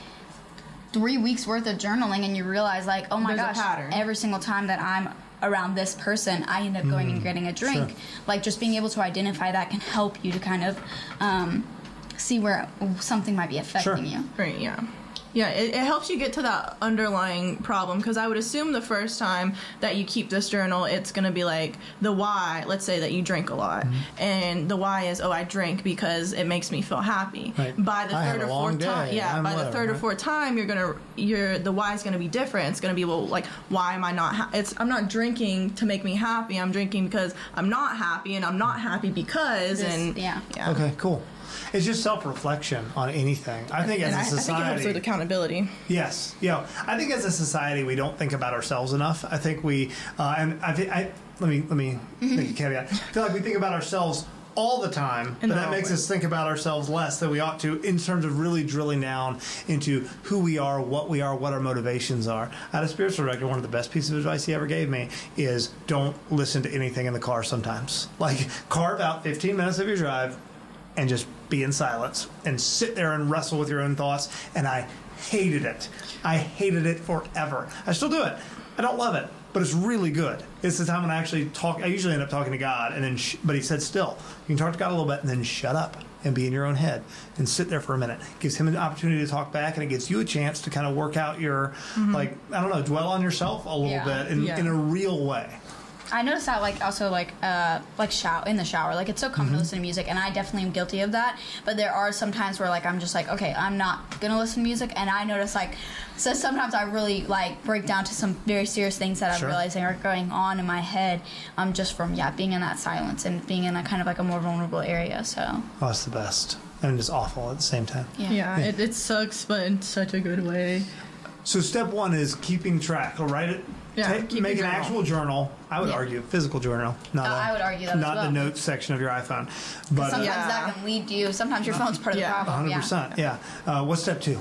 three weeks worth of journaling and you realize, like, oh my There's a gosh, pattern. every single time that I'm around this person, I end up going and getting a drink. Sure. Like, just being able to identify that can help you to kind of um, see where something might be affecting Sure. you. Right, yeah. Yeah, it, it helps you get to that underlying problem, because I would assume the first time that you keep this journal, it's going to be like the why. Let's say that you drink a lot, Mm-hmm. and the why is, oh, I drink because it makes me feel happy. Right. By the I had third a or long fourth time, day. yeah, I'm by the whatever, third or right? fourth time, you're gonna, you're the why is going to be different. It's going to be, well, like, why am I not? Ha- it's I'm not drinking to make me happy. I'm drinking because I'm not happy, and I'm not happy because, This- and yeah. yeah. Okay, cool. It's just self-reflection on anything. I think as And a I, I think it society, helps with accountability. yes, yeah. I think as a society, we don't think about ourselves enough. I think we, uh, and I think I let me let me make a caveat. I feel like we think about ourselves all the time, In but the that wrong makes way. us think about ourselves less than we ought to in terms of really drilling down into who we are, what we are, what our motivations are. I had a spiritual director, one of the best pieces of advice he ever gave me is don't listen to anything in the car sometimes. Like, carve out fifteen minutes of your drive and just be in silence and sit there and wrestle with your own thoughts. And I hated it. I hated it forever. I still do it. I don't love it, but it's really good. It's the time when I actually talk. I usually end up talking to God, and then, sh- but he said, still, you can talk to God a little bit, and then shut up and be in your own head and sit there for a minute. Gives him an opportunity to talk back, and it gives you a chance to kind of work out your, like, I don't know, dwell on yourself a little Yeah. bit in, Yeah. in a real way. I noticed that, like, also, like, uh, like shower in the shower. Like, it's so common Mm-hmm. to listen to music, and I definitely am guilty of that. But there are some times where, like, I'm just like, okay, I'm not gonna listen to music, and I notice, like, so sometimes I really like break down to some very serious things that I'm Sure. realizing are going on in my head, um, just from yeah being in that silence and being in a kind of like a more vulnerable area. So Oh, that's the best. And it's awful at the same time. yeah, Yeah, it, it sucks, but in such a good way. So step one is keeping track. I'll write it. Yeah, take, keep make your an journal. actual journal. I would Yeah. argue physical journal, not Uh, a- I would argue that as not the well. notes section of your iPhone. But sometimes uh, Yeah. that can lead you. Sometimes your phone's part of Yeah, the problem. one hundred percent. Yeah. Uh, what's step two?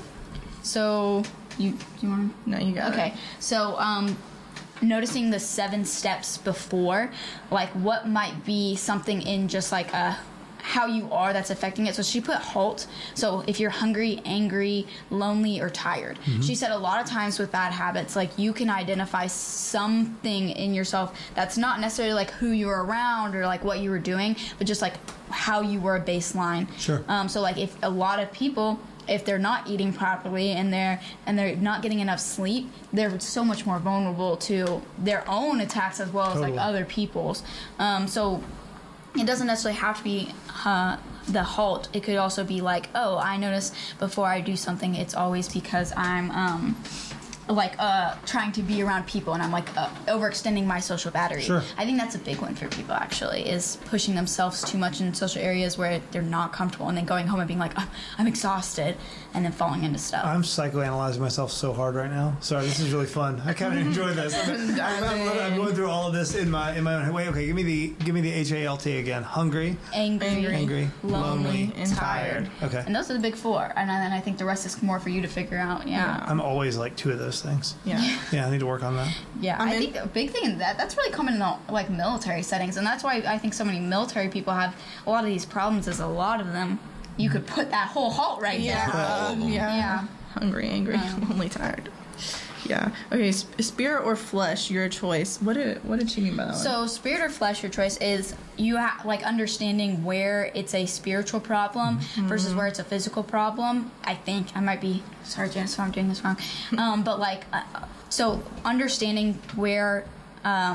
So you you want to? No, you got Okay, it. so um, noticing the seven steps before, like what might be something in just like a how you are that's affecting it. So she put halt. So if you're hungry, angry, lonely, or tired, she said a lot of times with bad habits, like you can identify something in yourself that's not necessarily like who you were around or like what you were doing, but just like how you were baseline. Sure. Um, so like if a lot of people, if they're not eating properly and they're and they're not getting enough sleep, they're so much more vulnerable to their own attacks as well as Totally. like other people's. Um, so it doesn't necessarily have to be uh, the halt. It could also be like, oh, I notice before I do something, it's always because I'm um, like uh, trying to be around people and I'm like uh, overextending my social battery. Sure. I think that's a big one for people actually, is pushing themselves too much in social areas where they're not comfortable and then going home and being like, oh, I'm exhausted, and then falling into stuff. I'm psychoanalyzing myself so hard right now. Sorry, this is really fun. I kind of enjoy this. I'm, I'm, I'm, I'm going through all of this in my in my own head. Wait, okay, give me the give me the H A L T again. Hungry, angry, Angry, angry, lonely, and tired. Okay. And those are the big four. And then I think the rest is more for you to figure out. Yeah. I'm always like two of those things. Yeah. Yeah, I need to work on that. Yeah. I I, mean- think a big thing in that, that's really common in the, like military settings. And that's why I think so many military people have a lot of these problems, is a lot of them, you could put that whole halt right Yeah. there. Um, yeah. Yeah. Hungry, angry, Um. lonely, tired. Yeah. Okay. Sp- spirit or flesh, your choice. What did What did she mean by that? one? So, spirit or flesh, your choice is you ha- like understanding where it's a spiritual problem versus where it's a physical problem. I think I might be sorry, Janice, if I'm doing this wrong. Um, but like, uh, so understanding where um,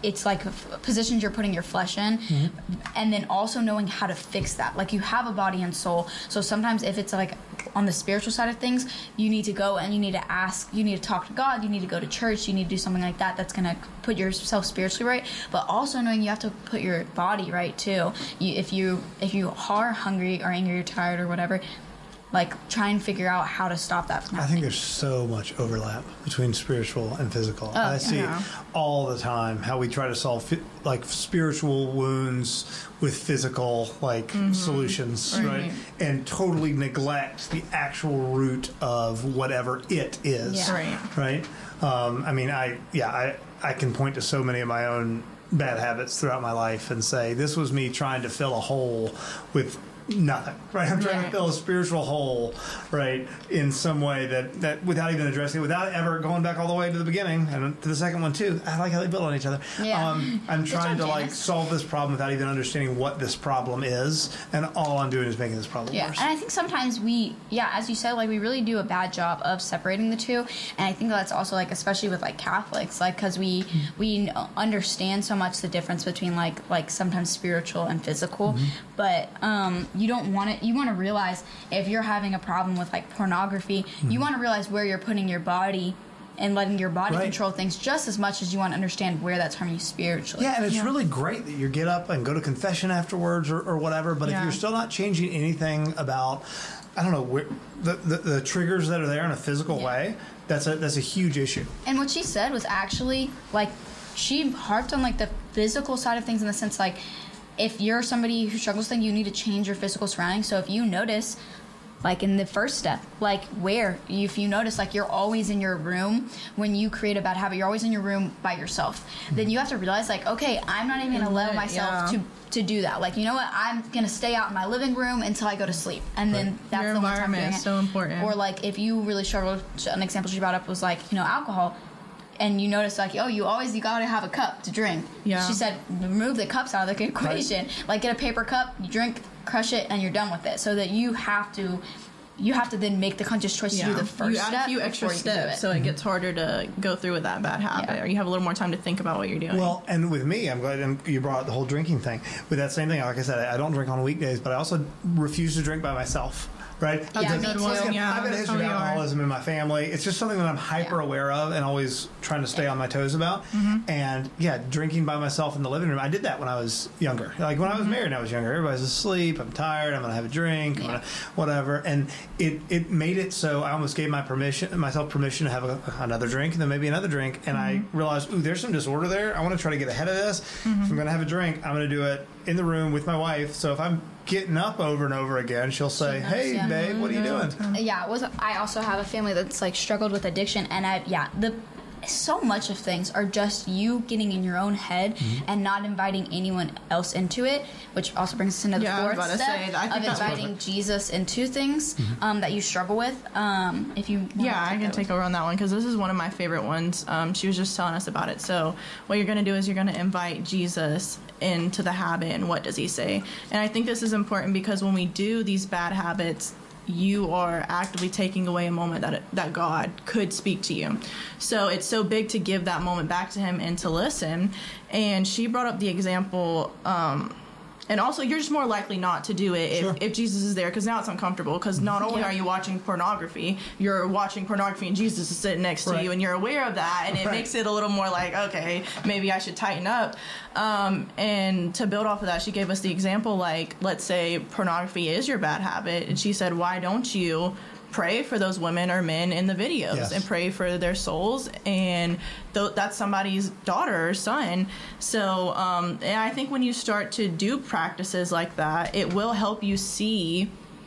it's like positions you're putting your flesh in, mm-hmm. and then also knowing how to fix that. Like, you have a body and soul, so sometimes if it's like on the spiritual side of things, you need to go and you need to ask, you need to talk to God, you need to go to church, you need to do something like that that's going to put yourself spiritually right, but also knowing you have to put your body right too. You, if you if you are hungry or angry or tired or whatever, like, try and figure out how to stop that from happening. I think there's so much overlap between spiritual and physical. Oh, I see yeah. it all the time, how we try to solve fi- like spiritual wounds with physical like mm-hmm. solutions, right. right? And totally neglect the actual root of whatever it is, yeah. right? Right? Um, I mean, I yeah, I I can point to so many of my own bad habits throughout my life and say this was me trying to fill a hole with nothing, right? I'm trying right. to fill a spiritual hole, right, in some way that, that without even addressing it, without ever going back all the way to the beginning and to the second one too. I like how they build on each other. Yeah. Um, I'm trying job, to like Janice. solve this problem without even understanding what this problem is, and all I'm doing is making this problem Yeah, worse. and I think sometimes we, yeah, as you said, like, we really do a bad job of separating the two, and I think that's also, like, especially with, like, Catholics, like, because we we understand so much the difference between, like, like sometimes spiritual and physical, mm-hmm. but um, you don't want it, you want to realize if you're having a problem with, like, pornography, mm-hmm. you want to realize where you're putting your body and letting your body right. control things just as much as you want to understand where that's harming you spiritually. Yeah, and it's yeah. really great that you get up and go to confession afterwards or, or whatever, but yeah. if you're still not changing anything about, I don't know, where, the, the, the triggers that are there in a physical yeah. way, that's a, that's a huge issue. And what she said was actually, like, she harped on, like, the physical side of things in the sense, like, if you're somebody who struggles with things, you need to change your physical surroundings. So if you notice, like, in the first step, like, where if you notice, like, you're always in your room when you create a bad habit, you're always in your room by yourself, then you have to realize, like, okay, I'm not even going to allow myself yeah. to to do that. Like, you know what, I'm going to stay out in my living room until I go to sleep, and then Right. that's Your the one time I'm environment doing is it. so important. Or, like, if you really struggle, an example she brought up was, like, you know, alcohol, and you notice, like, oh, you always, you gotta have a cup to drink. Yeah. She said, remove the cups out of the equation. Right. Like, get a paper cup, you drink, crush it, and you're done with it. So that you have to, you have to then make the conscious choice Yeah. to do the first you add step a few extra before you can do steps, it. so it gets harder to go through with that bad habit, Yeah. or you have a little more time to think about what you're doing. Well, and with me, I'm glad you brought up the whole drinking thing. With that same thing, like I said, I don't drink on weekdays, but I also refuse to drink by myself. Right? Yeah, I've me got- too. I've got Yeah, a that's history how of we are. alcoholism in my family. It's just something that I'm hyper Yeah. aware of and always trying to stay on my toes about. Mm-hmm. And yeah, drinking by myself in the living room. I did that when I was younger. Like when I was Mm-hmm. married and I was younger, everybody's asleep. I'm tired. I'm going to have a drink. I'm Yeah. gonna, whatever. And it, it made it so I almost gave my permission, myself permission to have a, another drink and then maybe another drink. And Mm-hmm. I realized, ooh, there's some disorder there. I want to try to get ahead of this. Mm-hmm. If I'm going to have a drink, I'm going to do it in the room with my wife. So if I'm getting up over and over again, she'll say, knows, hey, yeah. babe, what are you doing? Yeah, it was. I also have a family that's, like, struggled with addiction, and I yeah the so much of things are just you getting in your own head Mm-hmm. and not inviting anyone else into it, which also brings us into the Yeah, I was fourth about to step say, I think of that's inviting perfect. Jesus into things Mm-hmm. um, that you struggle with. Um, if you wanna Yeah, I can that take with- over on that one because this is one of my favorite ones. Um, she was just telling us about it. So what you're going to do is you're going to invite Jesus into the habit, and what does he say? And I think this is important because when we do these bad habits, you are actively taking away a moment that that God could speak to you. So it's so big to give that moment back to him and to listen. And she brought up the example, um, and also you're just more likely not to do it if, Sure. if Jesus is there, because now it's uncomfortable, because not only Yeah. are you watching pornography, you're watching pornography and Jesus is sitting next to Right. you, and you're aware of that, and it Right. makes it a little more like, okay, maybe I should tighten up. Um, and to build off of that, she gave us the example, like, let's say pornography is your bad habit, and she said, why don't you pray for those women or men in the videos Yes. and pray for their souls, and th- that's somebody's daughter or son. So um, and I think when you start to do practices like that, it will help you see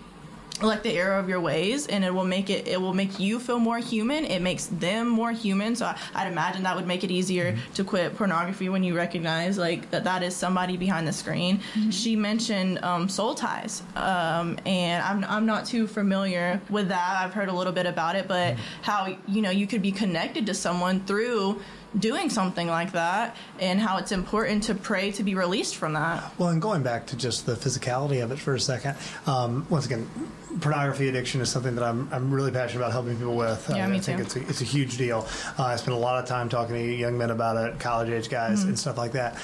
like the error of your ways, and it will make it it will make you feel more human. It makes them more human. So I, I'd imagine that would make it easier Mm-hmm. to quit pornography when you recognize like that that is somebody behind the screen. Mm-hmm. She mentioned um, soul ties, um, and I'm I'm not too familiar with that. I've heard a little bit about it, but Mm-hmm. how, you know, you could be connected to someone through doing something like that, and how it's important to pray to be released from that. Well, and going back to just the physicality of it for a second, um, once again, pornography addiction is something that I'm I'm really passionate about helping people with. Yeah, uh, me I think too. it's a, it's a huge deal. Uh, I spend a lot of time talking to young men about it, college age guys, Mm-hmm. and stuff like that.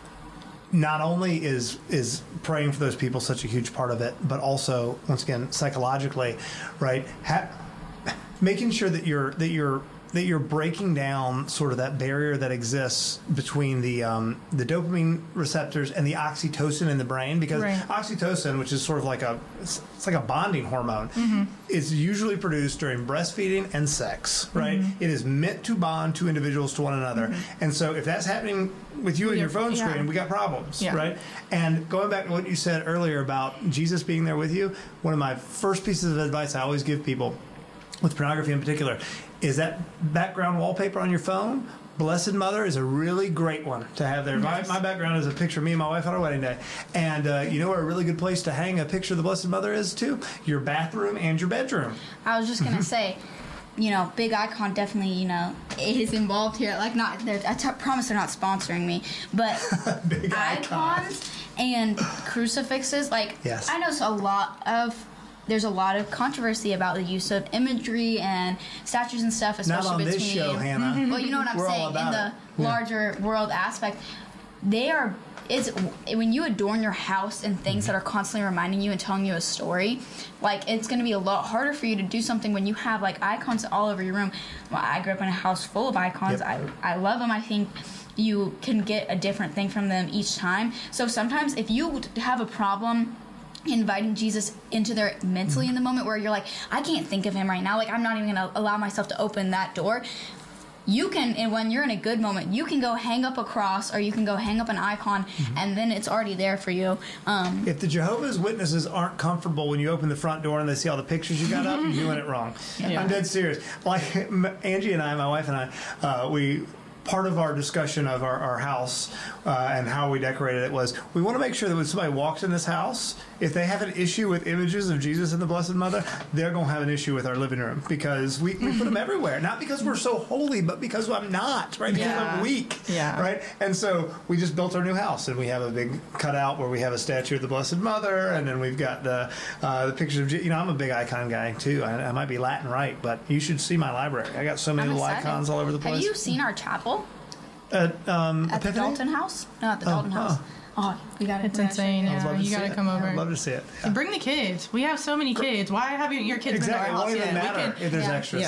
Not only is is praying for those people such a huge part of it, but also, once again, psychologically, right? Ha- making sure that you're that you're that you're breaking down sort of that barrier that exists between the um, the dopamine receptors and the oxytocin in the brain, because Right. oxytocin, which is sort of like a it's, it's like a bonding hormone, Mm-hmm. is usually produced during breastfeeding and sex, right? Mm-hmm. It is meant to bond two individuals to one another, and so if that's happening with you and your phone Yeah. screen, we got problems, Yeah. right? And going back to what you said earlier about Jesus being there with you, one of my first pieces of advice I always give people with pornography in particular is that background wallpaper on your phone. Blessed Mother is a really great one to have there. Yes. My, my background is a picture of me and my wife on our wedding day. And uh, you know where a really good place to hang a picture of the Blessed Mother is, too? Your bathroom and your bedroom. I was just gonna say, you know, Big Icon definitely, you know, is involved here. Like, not, they're- I t- promise they're not sponsoring me, but Big Icon. icons and crucifixes, like, Yes. I know a lot of. There's a lot of controversy about the use of imagery and statues and stuff, Not especially on between. this show, Hannah. Well, you know what I'm We're all saying. In about the it. Yeah. larger world aspect, they are. It's when you adorn your house and things that are constantly reminding you and telling you a story. Like, it's going to be a lot harder for you to do something when you have like icons all over your room. Well, I grew up in a house full of icons. Yep. I I love them. I think you can get a different thing from them each time. So sometimes if you have a problem inviting Jesus into there mentally in the moment where you're like, I can't think of him right now, like I'm not even going to allow myself to open that door, you can, and when you're in a good moment, you can go hang up a cross or you can go hang up an icon, and then it's already there for you. Um, If the Jehovah's Witnesses aren't comfortable when you open the front door and they see all the pictures you got up, you're doing it wrong. Yeah. I'm dead serious. Like M- Angie and I, my wife and I, uh, we part of our discussion of our, our house uh, and how we decorated it was we want to make sure that when somebody walks in this house, if they have an issue with images of Jesus and the Blessed Mother, they're going to have an issue with our living room, because we, we put them everywhere. Not because we're so holy, but because I'm not, right? Because Yeah. I'm weak, Yeah. right? And so we just built our new house, and we have a big cutout where we have a statue of the Blessed Mother, and then we've got the uh, the pictures of, Je- you know, I'm a big icon guy too. I, I might be Latin right, but you should see my library. I got so many I'm little excited. icons all over the place. Have you seen our chapel At, um, at the Epiphany? Dalton House? No, at the Oh, Dalton House. oh. Oh, we got it. It's insane. I'd Yeah, love to you see gotta it. come over. I'd love to see it. Yeah. Bring the kids. We have so many kids. Why haven't your kids Exactly. It been to our won't house even yet? matter We can, if there's Yeah. extras.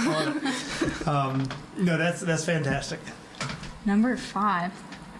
yeah. Um, no, that's that's fantastic. Number five.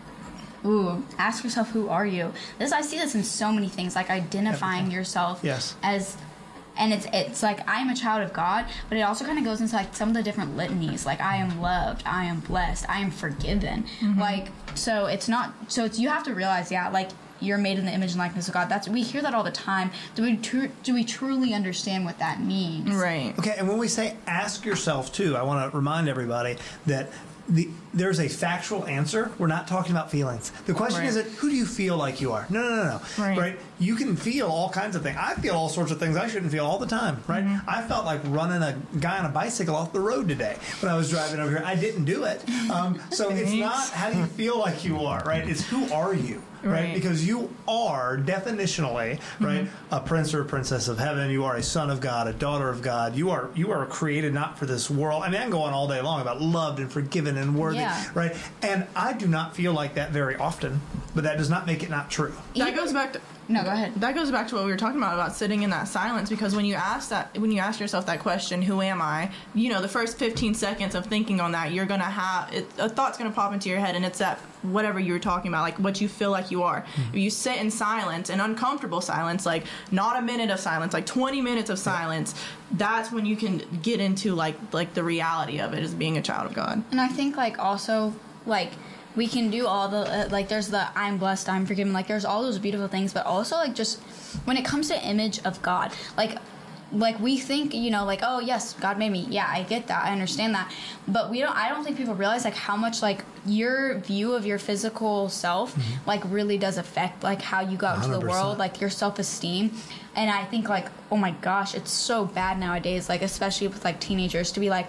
Ooh, ask yourself, who are you? This I see this in so many things, like identifying Everything. yourself Yes. as, and it's it's like I am a child of God, but it also kind of goes into like some of the different litanies, like I am loved, I am blessed, I am forgiven. Like, so it's not so it's you have to realize, yeah, like you're made in the image and likeness of God. That's we hear that all the time. Do we tru- do we truly understand what that means? Right. Okay, and when we say ask yourself too, I want to remind everybody that the there's a factual answer. We're not talking about feelings. The question Right. isn't who do you feel like you are. No, no, no, no. Right. You can feel all kinds of things. I feel all sorts of things I shouldn't feel all the time. Right. Mm-hmm. I felt like running a guy on a bicycle off the road today when I was driving over here. I didn't do it. Um, so it's Thanks. not how do you feel like you are. Right. It's who are you. Right? Right. Because you are definitionally, right, Mm-hmm. a prince or a princess of heaven. You are a son of God, a daughter of God. You are you are created not for this world. I mean, I can go on all day long about loved and forgiven and worthy, Yeah. right? And I do not feel like that very often, but that does not make it not true. That goes back to No, go ahead. that goes back to what we were talking about about sitting in that silence, because when you ask that when you ask yourself that question, who am I, you know, the first fifteen seconds of thinking on that, you're gonna have it, a thought's gonna pop into your head, and it's that whatever you were talking about, like what you feel like you are. If you sit in silence, an uncomfortable silence, like not a minute of silence, like twenty minutes of silence, that's when you can get into like like the reality of it as being a child of God. And I think like also like we can do all the uh, like there's the I'm blessed, I'm forgiven, like there's all those beautiful things, but also like just when it comes to image of God, like like we think, you know, like, oh yes, God made me. Yeah, I get that. I understand that. But we don't I don't think people realize like how much like your view of your physical self like really does affect like how you go out into the one hundred percent. world, like your self-esteem. And I think like, oh my gosh, it's so bad nowadays, like especially with like teenagers to be like,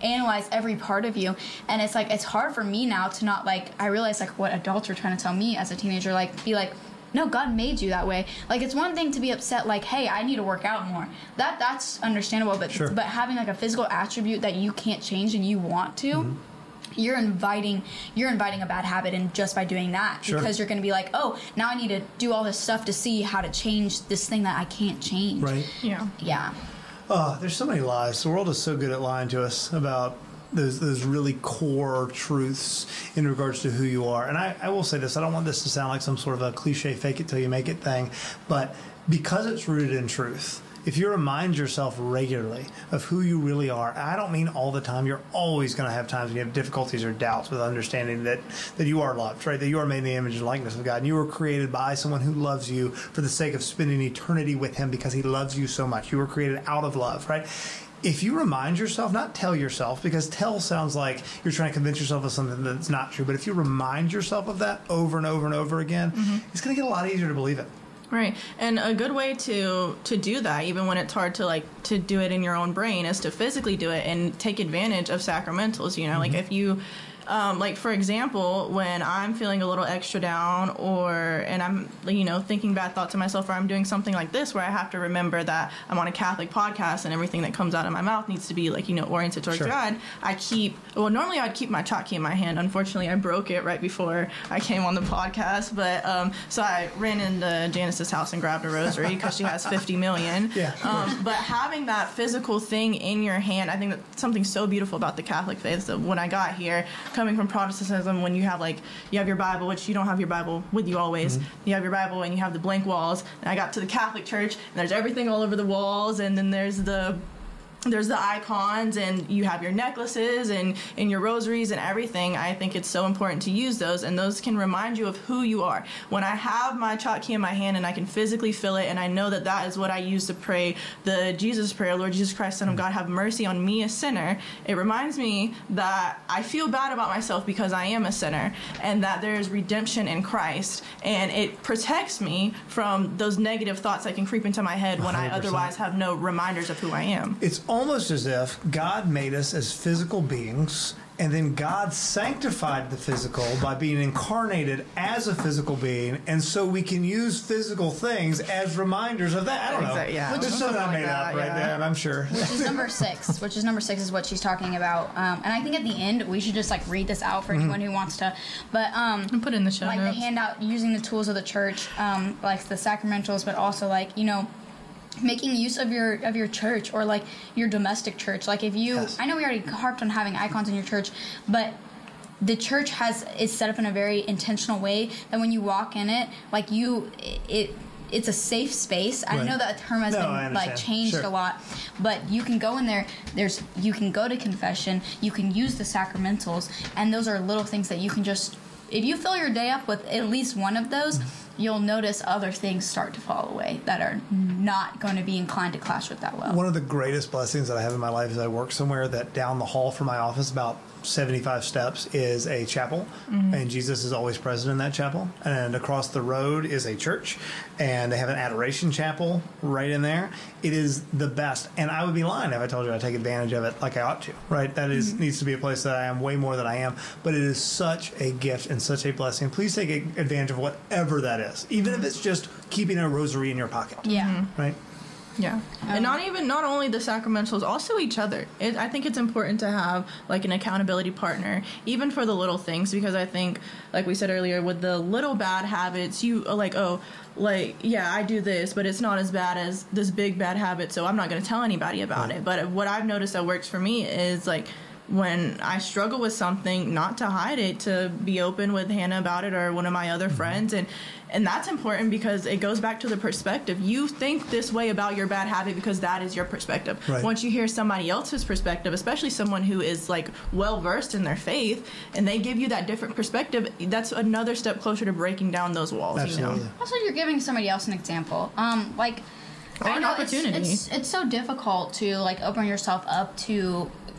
analyze every part of you. And it's like, it's hard for me now to not, like, I realize, like, what adults are trying to tell me as a teenager, like, be like, no, God made you that way. Like, it's one thing to be upset, like, hey, I need to work out more. That That's understandable, but Sure. but having, like, a physical attribute that you can't change and you want to, mm-hmm. you're inviting you're inviting a bad habit in just by doing that. Sure. Because you're going to be like, oh, now I need to do all this stuff to see how to change this thing that I can't change. Right. Yeah. Yeah. Oh, there's so many lies. The world is so good at lying to us about those those really core truths in regards to who you are. And I, I will say this, I don't want this to sound like some sort of a cliche fake it till you make it thing, but because it's rooted in truth, if you remind yourself regularly of who you really are, I don't mean all the time, you're always going to have times when you have difficulties or doubts with understanding that, that you are loved, right? That you are made in the image and likeness of God. And you were created by someone who loves you for the sake of spending eternity with him because he loves you so much. You were created out of love, right? If you remind yourself, not tell yourself, because tell sounds like you're trying to convince yourself of something that's not true, but if you remind yourself of that over and over and over again, mm-hmm. it's going to get a lot easier to believe it. Right. And a good way to to do that, even when it's hard to like to do it in your own brain, is to physically do it and take advantage of sacramentals. You know, mm-hmm. like if you Um, like, for example, when I'm feeling a little extra down or, and I'm, you know, thinking bad thoughts to myself, or I'm doing something like this where I have to remember that I'm on a Catholic podcast and everything that comes out of my mouth needs to be, like, you know, oriented towards sure. God, I keep, well, normally I'd keep my chalk key in my hand. Unfortunately, I broke it right before I came on the podcast. But, um, so I ran into Janice's house and grabbed a rosary because she has fifty million. Yeah. Um, but having that physical thing in your hand, I think that's something so beautiful about the Catholic faith. So when I got here, coming from Protestantism, when you have like you have your Bible, which you don't have your Bible with you always, mm-hmm. you have your Bible and you have the blank walls. And I got to the Catholic Church and there's everything all over the walls, and then there's the there's the icons, and you have your necklaces and, and your rosaries and everything. I think it's so important to use those, and those can remind you of who you are. When I have my chalk key in my hand and I can physically feel it, and I know that that is what I use to pray the Jesus prayer, Lord Jesus Christ, Son of God, have mercy on me, a sinner, it reminds me that I feel bad about myself because I am a sinner, and that there is redemption in Christ, and it protects me from those negative thoughts that can creep into my head when one hundred percent. I otherwise have no reminders of who I am. It's almost as if God made us as physical beings, and then God sanctified the physical by being incarnated as a physical being, and so we can use physical things as reminders of that. I don't know. Exactly, yeah. This is something I made like that, up right yeah. there, I'm sure. Which is number six. Which is number six is what she's talking about. Um, and I think at the end, we should just like read this out for mm-hmm. anyone who wants to. But um, and put it in the show like notes. The handout, using the tools of the church, um, like the sacramentals, but also like, you know, making use of your of your church, or like your domestic church. Like if you, yes. I know we already harped on having icons in your church, but the church has is set up in a very intentional way that when you walk in it, like you, it it's a safe space. Right. I know that term has no, been like changed sure. a lot, but you can go in there. There's you can go to confession. You can use the sacramentals, and those are little things that you can just. If you fill your day up with at least one of those, you'll notice other things start to fall away that are not going to be inclined to clash with that well. One of the greatest blessings that I have in my life is I work somewhere that down the hall from my office, about seventy-five steps, is a chapel, mm-hmm. and Jesus is always present in that chapel. And across the road is a church, and they have an adoration chapel right in there. It is the best, and I would be lying if I told you I take advantage of it like I ought to, right? That is mm-hmm. needs to be a place that I am way more than I am, but it is such a gift and such a blessing. Please take advantage of whatever that is, even if it's just keeping a rosary in your pocket. Yeah. Mm-hmm. Right? Yeah, um, and not even not only the sacramentals, also each other. It, I think it's important to have like an accountability partner, even for the little things, because I think, like we said earlier, with the little bad habits, you are like, oh, like yeah, I do this, but it's not as bad as this big bad habit, so I'm not going to tell anybody about right. it. But what I've noticed that works for me is like, when I struggle with something, not to hide it, to be open with Hannah about it or one of my other mm-hmm. friends. And and that's important because it goes back to the perspective. You think this way about your bad habit because that is your perspective. Right. Once you hear somebody else's perspective, especially someone who is like well-versed in their faith, and they give you that different perspective, that's another step closer to breaking down those walls. Absolutely. You know? Also, you're giving somebody else an example. Um, like, or I an know opportunity. It's, it's, it's so difficult to like open yourself up to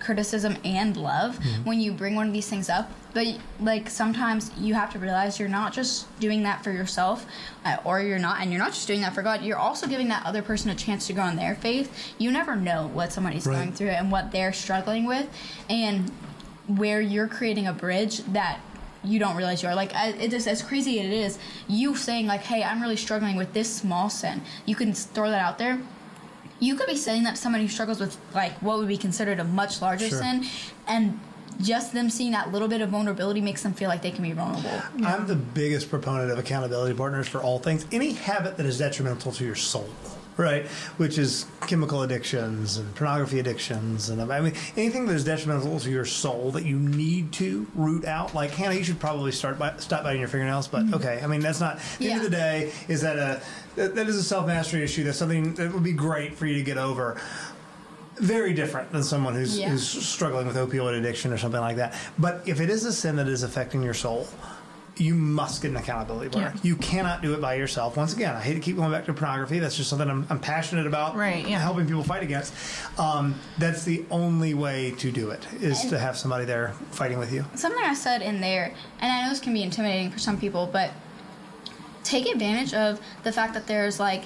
criticism and love mm-hmm. when you bring one of these things up. But like sometimes you have to realize you're not just doing that for yourself, uh, or you're not, and you're not just doing that for God. You're also giving that other person a chance to grow in their faith. You never know what somebody's right. going through and what they're struggling with, and where you're creating a bridge that you don't realize you are. Like, it is, as crazy as it is, you saying like, hey, I'm really struggling with this small sin. You can throw that out there. You could be saying that to somebody who struggles with like what would be considered a much larger sure. sin, and just them seeing that little bit of vulnerability makes them feel like they can be vulnerable. Yeah. I'm the biggest proponent of accountability partners for all things. Any habit that is detrimental to your soul, right? Which is chemical addictions and pornography addictions, and I mean anything that is detrimental to your soul that you need to root out. Like, Hannah, you should probably start by, stop biting your fingernails, but mm-hmm. okay. I mean, that's not. At the yeah. end of the day, is that a that, that is a self mastery issue. That's something that would be great for you to get over. Very different than someone who's, yeah. who's struggling with opioid addiction or something like that. But if it is a sin that is affecting your soul, you must get an accountability partner. Yeah. You cannot do it by yourself. Once again, I hate to keep going back to pornography. That's just something I'm, I'm passionate about right, yeah. helping people fight against. Um, that's the only way to do it, is and to have somebody there fighting with you. Something I said in there, and I know this can be intimidating for some people, but take advantage of the fact that there's like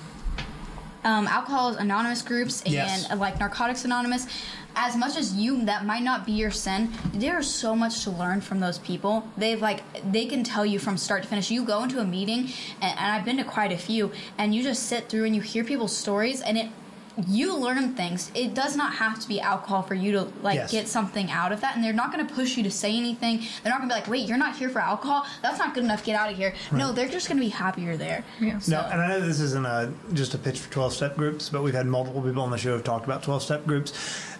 Um, Alcoholics Anonymous groups and yes. uh, like Narcotics Anonymous. As much as you, that might not be your sin, there's so much to learn from those people. They've like, they can tell you from start to finish. You go into a meeting, and, and I've been to quite a few, and you just sit through and you hear people's stories, and it, you learn things. It does not have to be alcohol for you to like yes. get something out of that, and they're not going to push you to say anything. They're not going to be like, wait, you're not here for alcohol? That's not good enough. Get out of here. Right. No, they're just going to be happy you're there. Yeah. So. No, and I know this isn't a, just a pitch for twelve-step groups, but we've had multiple people on the show who have talked about twelve-step groups.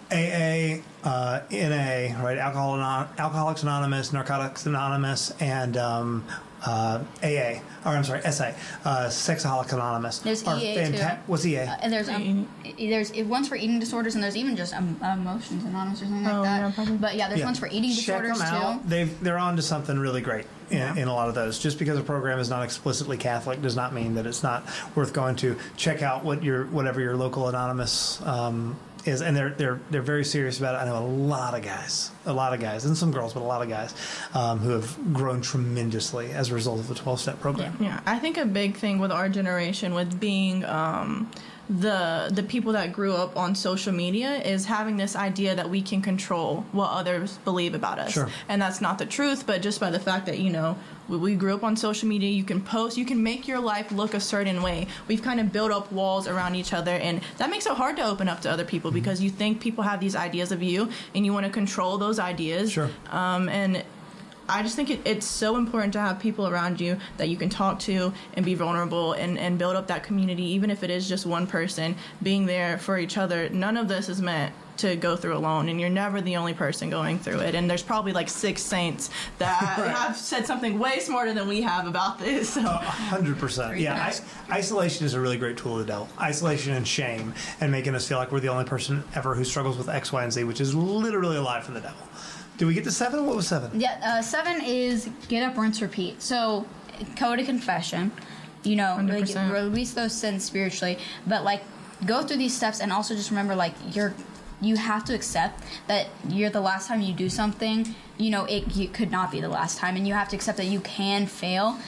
A A, uh, N A, right? Alcohol Anon- Alcoholics Anonymous, Narcotics Anonymous, and um, uh, A A, or I'm sorry, S A, uh, Sexaholics Anonymous. There's E A fanta- too. What's E A? Uh, and there's um, there's one's for eating disorders, and there's even just um, Emotions Anonymous or something like oh, that. Yeah, but yeah, there's yeah. ones for eating Check disorders them out. too. They've, they're on to something really great. In, yeah. in a lot of those. Just because a program is not explicitly Catholic does not mean that it's not worth going to. Check out what your whatever your local anonymous um, is, and they're they're they're very serious about it. I know a lot of guys, a lot of guys, and some girls, but a lot of guys um, who have grown tremendously as a result of the twelve-step program. Yeah. yeah, I think a big thing with our generation, with being um, the the people that grew up on social media, is having this idea that we can control what others believe about us. Sure. And that's not the truth, but just by the fact that, you know, we, we grew up on social media, you can post, you can make your life look a certain way. We've kind of built up walls around each other, and that makes it hard to open up to other people mm-hmm. because you think people have these ideas of you, and you want to control those ideas. Sure. Um, and I just think it, it's so important to have people around you that you can talk to and be vulnerable and, and build up that community, even if it is just one person being there for each other. None of this is meant to go through alone, and you're never the only person going through it. And there's probably like six saints that right. have said something way smarter than we have about this. A hundred percent. Yeah, I, isolation is a really great tool of the devil. Isolation and shame, and making us feel like we're the only person ever who struggles with X, Y, and Z, which is literally a lie from the devil. Did we get to seven? What was seven? Yeah, uh, seven is get up, rinse, repeat. So, go to confession. You know, like, release those sins spiritually, but like go through these steps, and also just remember, like you're, you have to accept that you're the last time you do something. You know, it you could not be the last time, and you have to accept that you can fail.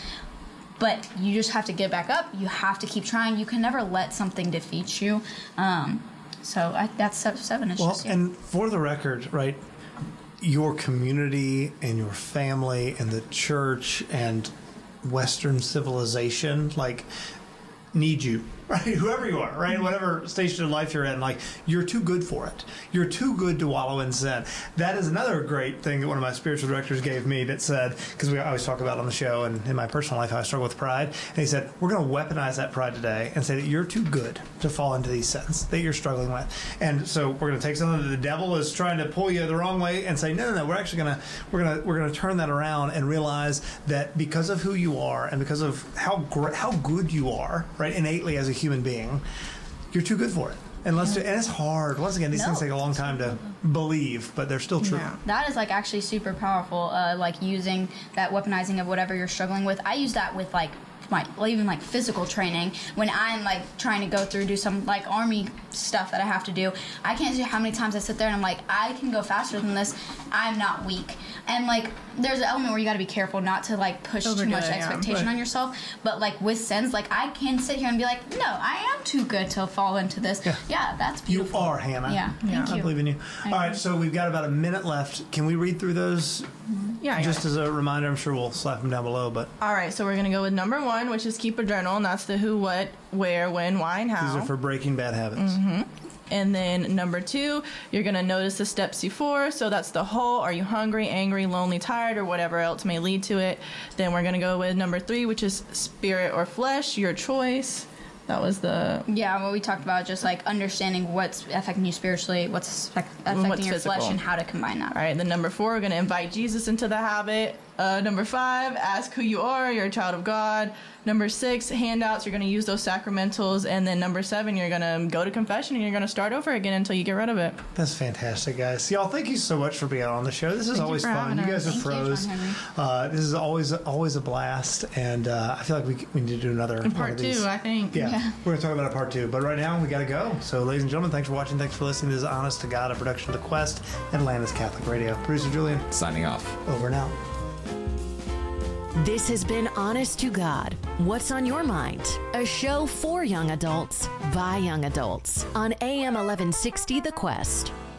But you just have to get back up. You have to keep trying. You can never let something defeat you. Um, so I, that's step seven. It's well, just, yeah. And for the record, right, your community and your family and the church and Western civilization, like, need you, right? Whoever you are, right? Whatever station of life you're in, like, you're too good for it. You're too good to wallow in sin. That is another great thing that one of my spiritual directors gave me that said, because we always talk about on the show and in my personal life how I struggle with pride, and he said, we're going to weaponize that pride today and say that you're too good to fall into these sins that you're struggling with. And so we're going to take something that the devil is trying to pull you the wrong way and say, no, no, no, we're actually going to, we're going to, we're going to turn that around and realize that because of who you are and because of how gr- how good you are, right, innately as a human being, you're too good for it. And let's do, and it's hard. Once again, these no. things take a long time to believe, but they're still true. Yeah. That is like actually super powerful. Uh, like using that weaponizing of whatever you're struggling with. I use that with like my well, even like physical training, when I'm like trying to go through do some like army stuff that I have to do, I can't see how many times I sit there and I'm like, I can go faster than this. I'm not weak. And like there's an element where you got to be careful not to like push Overdo too much it, yeah. expectation Right. on yourself. But like with Sens, like I can sit here and be like, no, I am too good to fall into this. Yeah. Yeah, that's You beautiful. are, Hannah. Yeah, thank I you. believe in you. I All right, agree. so we've got about a minute left. Can we read through those? Yeah, I got Just it. as a reminder, I'm sure we'll slap them down below, but All right, so we're going to go with number one, which is keep a journal, and that's the who, what, where, when, why, and how. these are for breaking bad habits. Mm-hmm. And then number two, you're going to notice the steps before. So that's the whole, are you hungry, angry, lonely, tired, or whatever else may lead to it. Then we're going to go with number three, which is spirit or flesh, your choice. That was the... Yeah, what we talked about, just like understanding what's affecting you spiritually, what's affect- affecting what's your physical. flesh, and how to combine that. All right, then number four, we're going to invite Jesus into the habit. Uh, number five, ask who you are. You're a child of God. Number six, handouts. You're going to use those sacramentals. And then number seven, you're going to go to confession and you're going to start over again until you get rid of it. That's fantastic, guys. Y'all, thank you so much for being on the show. This is Thank you always for fun. having You us. guys are Thank you, pros. John Henry. Uh, this is always always a blast, and uh, I feel like we, we need to do another In one part of these. two, I think. Yeah, Yeah. we're going to talk about a part two. But right now, we got to go. So, ladies and gentlemen, thanks for watching. Thanks for listening. This is Honest to God, a production of The Quest, Atlanta's Catholic Radio. Producer Julian, Signing off. over and out. This has been Honest to God. What's on your mind? A show for young adults by young adults on A M eleven sixty The Quest.